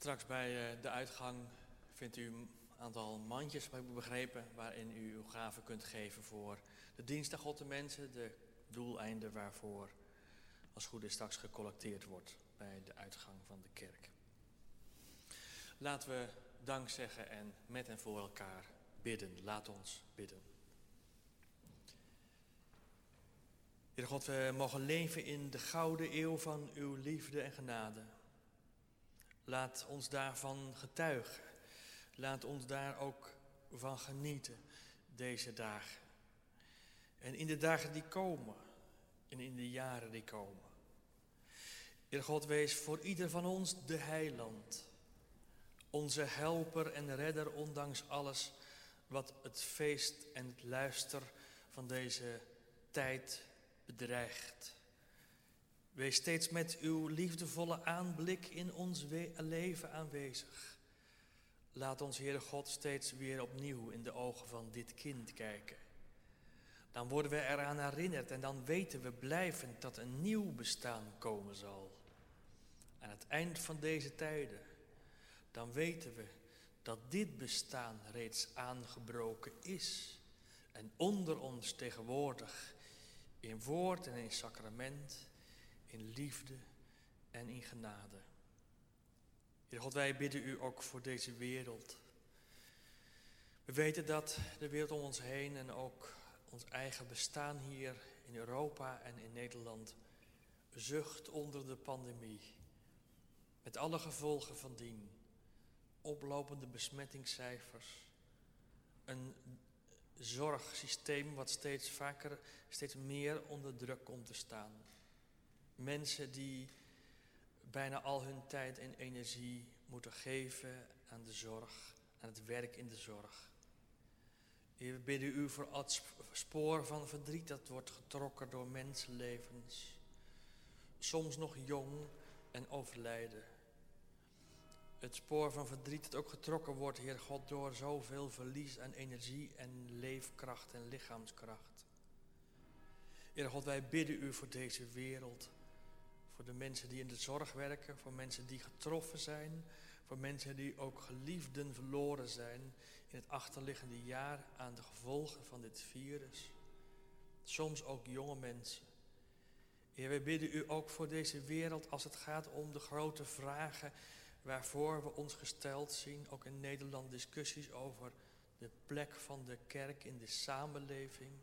Straks bij de uitgang vindt u een aantal mandjes, heb ik begrepen, waarin u uw gaven kunt geven voor de dienst aan God en mensen, de doeleinden waarvoor als het goed is straks gecollecteerd wordt bij de uitgang van de kerk. Laten we dank zeggen en met en voor elkaar bidden. Laat ons bidden. Heer God, we mogen leven in de gouden eeuw van uw liefde en genade. Laat ons daarvan getuigen. Laat ons daar ook van genieten deze dagen. En in de dagen die komen en in de jaren die komen. Heer God, wees voor ieder van ons de heiland. Onze helper en redder, ondanks alles wat het feest en het luister van deze tijd bedreigt. Wees steeds met uw liefdevolle aanblik in ons leven aanwezig. Laat ons, Heere God, steeds weer opnieuw in de ogen van dit kind kijken. Dan worden we eraan herinnerd en dan weten we blijvend dat een nieuw bestaan komen zal. Aan het eind van deze tijden, dan weten we dat dit bestaan reeds aangebroken is. En onder ons tegenwoordig, in woord en in sacrament, in liefde en in genade. Heer God, wij bidden u ook voor deze wereld. We weten dat de wereld om ons heen en ook ons eigen bestaan hier in Europa en in Nederland zucht onder de pandemie. Met alle gevolgen van dien. Oplopende besmettingscijfers. Een zorgsysteem wat steeds meer onder druk komt te staan. Mensen die bijna al hun tijd en energie moeten geven aan de zorg, aan het werk in de zorg. We bidden u voor het spoor van verdriet dat wordt getrokken door mensenlevens. Soms nog jong en overlijden. Het spoor van verdriet dat ook getrokken wordt, Heer God, door zoveel verlies aan energie en leefkracht en lichaamskracht. Heer God, wij bidden u voor deze wereld. Voor de mensen die in de zorg werken, voor mensen die getroffen zijn, voor mensen die ook geliefden verloren zijn in het achterliggende jaar aan de gevolgen van dit virus. Soms ook jonge mensen. Heer, wij bidden u ook voor deze wereld als het gaat om de grote vragen waarvoor we ons gesteld zien. Ook in Nederland discussies over de plek van de kerk in de samenleving.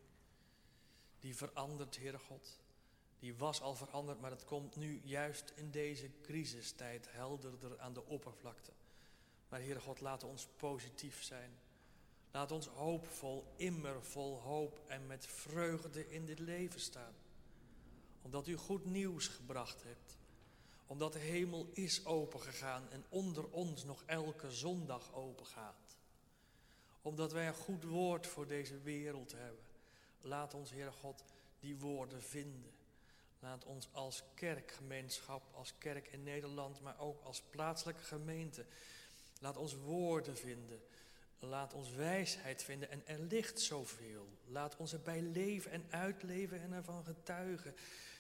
Die verandert, Heere God. Die was al veranderd, maar het komt nu juist in deze crisistijd helderder aan de oppervlakte. Maar Heere God, laat ons positief zijn. Laat ons hoopvol, immer vol hoop en met vreugde in dit leven staan. Omdat u goed nieuws gebracht hebt. Omdat de hemel is opengegaan en onder ons nog elke zondag opengaat. Omdat wij een goed woord voor deze wereld hebben. Laat ons, Heere God, die woorden vinden. Laat ons als kerkgemeenschap, als kerk in Nederland, maar ook als plaatselijke gemeente. Laat ons woorden vinden. Laat ons wijsheid vinden en er ligt zoveel. Laat ons erbij leven en uitleven en ervan getuigen.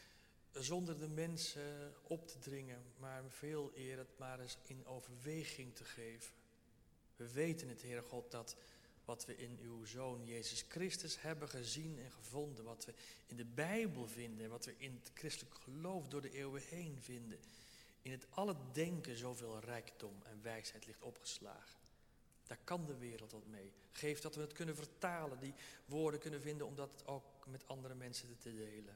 Zonder de mensen op te dringen, maar veel eer het maar eens in overweging te geven. We weten het, Heere God, dat wat we in uw Zoon Jezus Christus hebben gezien en gevonden, wat we in de Bijbel vinden en wat we in het christelijk geloof door de eeuwen heen vinden, in het alle denken zoveel rijkdom en wijsheid ligt opgeslagen. Daar kan de wereld wat mee. Geef dat we het kunnen vertalen, die woorden kunnen vinden om dat ook met andere mensen te delen.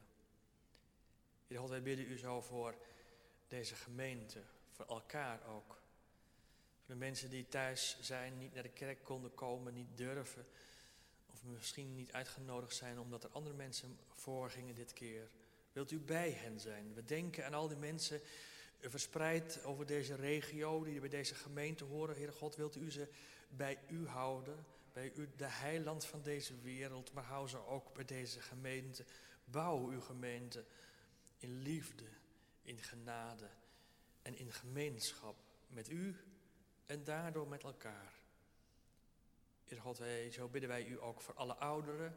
Heer God, wij bidden u zo voor deze gemeente, voor elkaar ook. Voor de mensen die thuis zijn, niet naar de kerk konden komen, niet durven. Of misschien niet uitgenodigd zijn omdat er andere mensen voorgingen dit keer. Wilt u bij hen zijn? We denken aan al die mensen verspreid over deze regio, die bij deze gemeente horen. Heer God, wilt u ze bij u houden? Bij u, de heiland van deze wereld, maar hou ze ook bij deze gemeente. Bouw uw gemeente in liefde, in genade en in gemeenschap met u en daardoor met elkaar. Heer God, zo bidden wij u ook voor alle ouderen,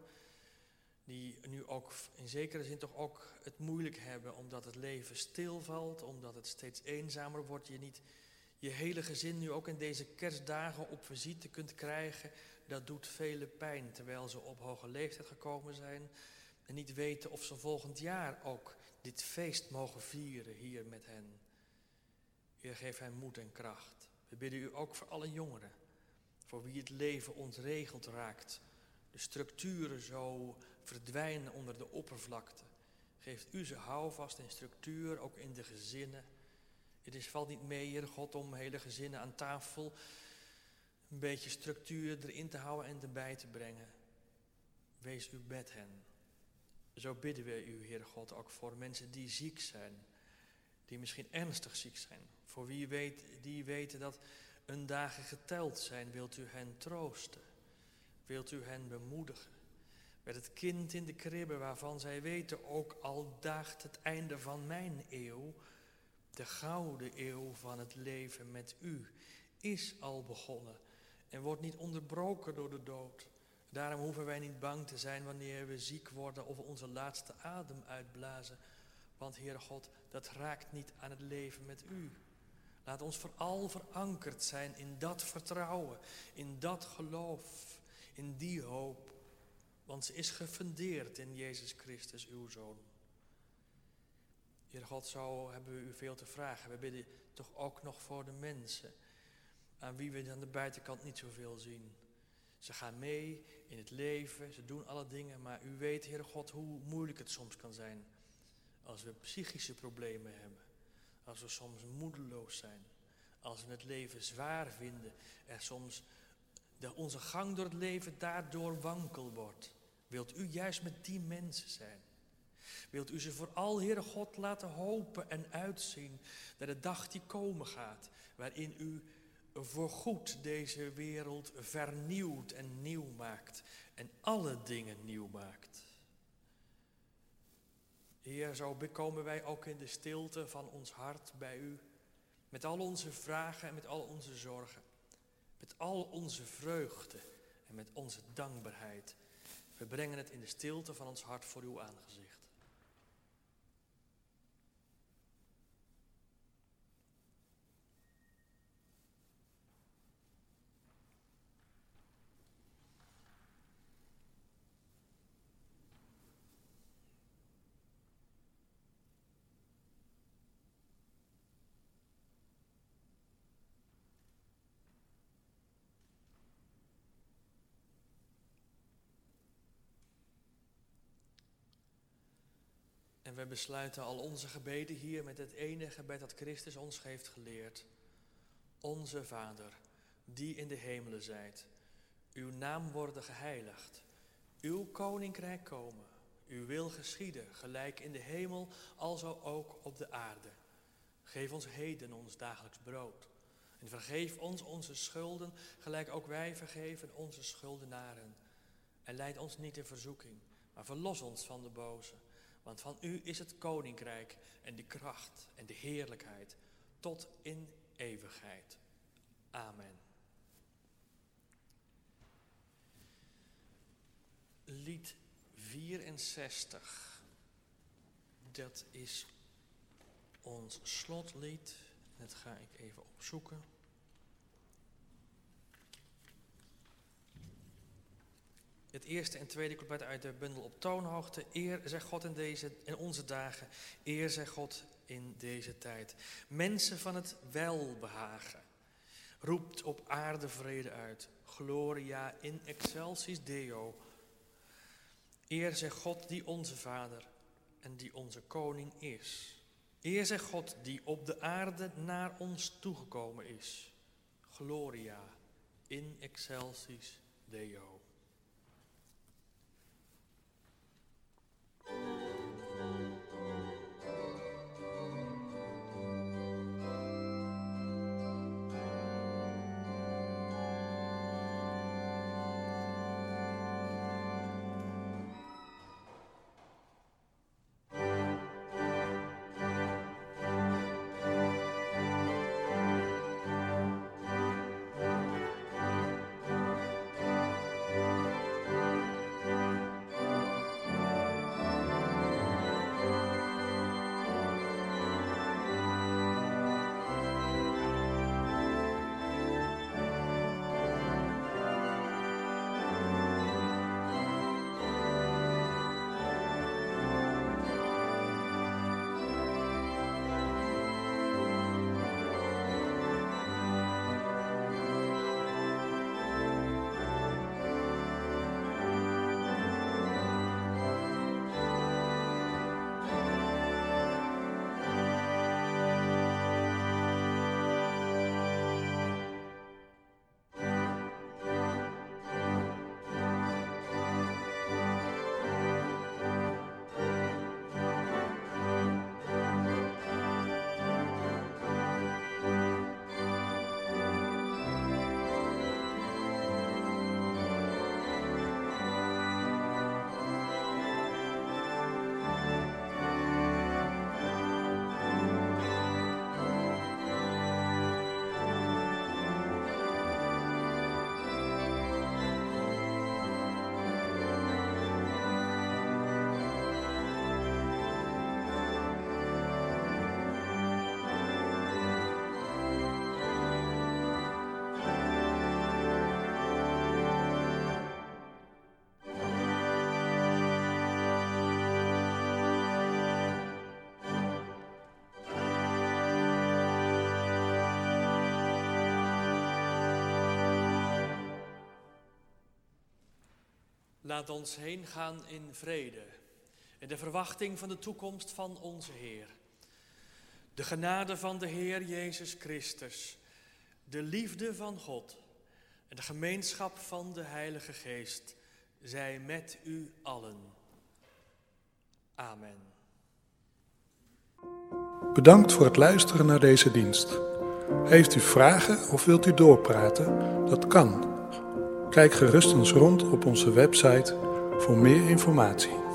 die nu ook in zekere zin toch ook het moeilijk hebben, omdat het leven stilvalt, omdat het steeds eenzamer wordt, je je hele gezin nu ook in deze kerstdagen op visite kunt krijgen, dat doet vele pijn, terwijl ze op hoge leeftijd gekomen zijn en niet weten of ze volgend jaar ook dit feest mogen vieren hier met hen. Heer, geef hen moed en kracht. We bidden u ook voor alle jongeren, voor wie het leven ontregeld raakt, de structuren zo verdwijnen onder de oppervlakte. Geeft u ze houvast en structuur, ook in de gezinnen. Valt niet mee, Heer God, om hele gezinnen aan tafel een beetje structuur erin te houden en erbij te brengen. Wees u met hen. Zo bidden we u, Heer God, ook voor mensen die ziek zijn, die misschien ernstig ziek zijn. Voor die weten dat hun dagen geteld zijn, wilt u hen troosten. Wilt u hen bemoedigen. Met het kind in de kribbe waarvan zij weten, ook al daagt het einde van mijn eeuw, de gouden eeuw van het leven met u is al begonnen en wordt niet onderbroken door de dood. Daarom hoeven wij niet bang te zijn wanneer we ziek worden of onze laatste adem uitblazen. Want Heere God, dat raakt niet aan het leven met u. Laat ons vooral verankerd zijn in dat vertrouwen, in dat geloof, in die hoop. Want ze is gefundeerd in Jezus Christus, uw Zoon. Heere God, zo hebben we u veel te vragen. We bidden toch ook nog voor de mensen, aan wie we aan de buitenkant niet zoveel zien. Ze gaan mee in het leven, ze doen alle dingen, maar u weet, Heere God, hoe moeilijk het soms kan zijn. Als we psychische problemen hebben, als we soms moedeloos zijn, als we het leven zwaar vinden, er soms onze gang door het leven daardoor wankel wordt. Wilt u juist met die mensen zijn? Wilt u ze vooral, Heere God, laten hopen en uitzien naar de dag die komen gaat, waarin u voorgoed deze wereld vernieuwt en nieuw maakt en alle dingen nieuw maakt. Heer, zo komen wij ook in de stilte van ons hart bij u, met al onze vragen en met al onze zorgen, met al onze vreugde en met onze dankbaarheid. We brengen het in de stilte van ons hart voor uw aangezicht. En we besluiten al onze gebeden hier met het ene gebed dat Christus ons heeft geleerd. Onze Vader, die in de hemelen zijt, uw naam worden geheiligd, uw koninkrijk komen, uw wil geschieden, gelijk in de hemel, alzo ook op de aarde. Geef ons heden ons dagelijks brood. En vergeef ons onze schulden, gelijk ook wij vergeven onze schuldenaren. En leid ons niet in verzoeking, maar verlos ons van de boze. Want van u is het koninkrijk en de kracht en de heerlijkheid tot in eeuwigheid. Amen. Lied 64. Dat is ons slotlied. Dat ga ik even opzoeken. Het eerste en tweede couplet uit de bundel Op toonhoogte. Eer zij God in onze dagen. Eer zij God in deze tijd. Mensen van het welbehagen. Roept op aarde vrede uit. Gloria in excelsis Deo. Eer zij God die onze Vader en die onze Koning is. Eer zij God die op de aarde naar ons toegekomen is. Gloria in excelsis Deo. Laat ons heen gaan in vrede, in de verwachting van de toekomst van onze Heer. De genade van de Heer Jezus Christus, de liefde van God en de gemeenschap van de Heilige Geest zij met u allen. Amen. Bedankt voor het luisteren naar deze dienst. Heeft u vragen of wilt u doorpraten? Dat kan. Kijk gerust eens rond op onze website voor meer informatie.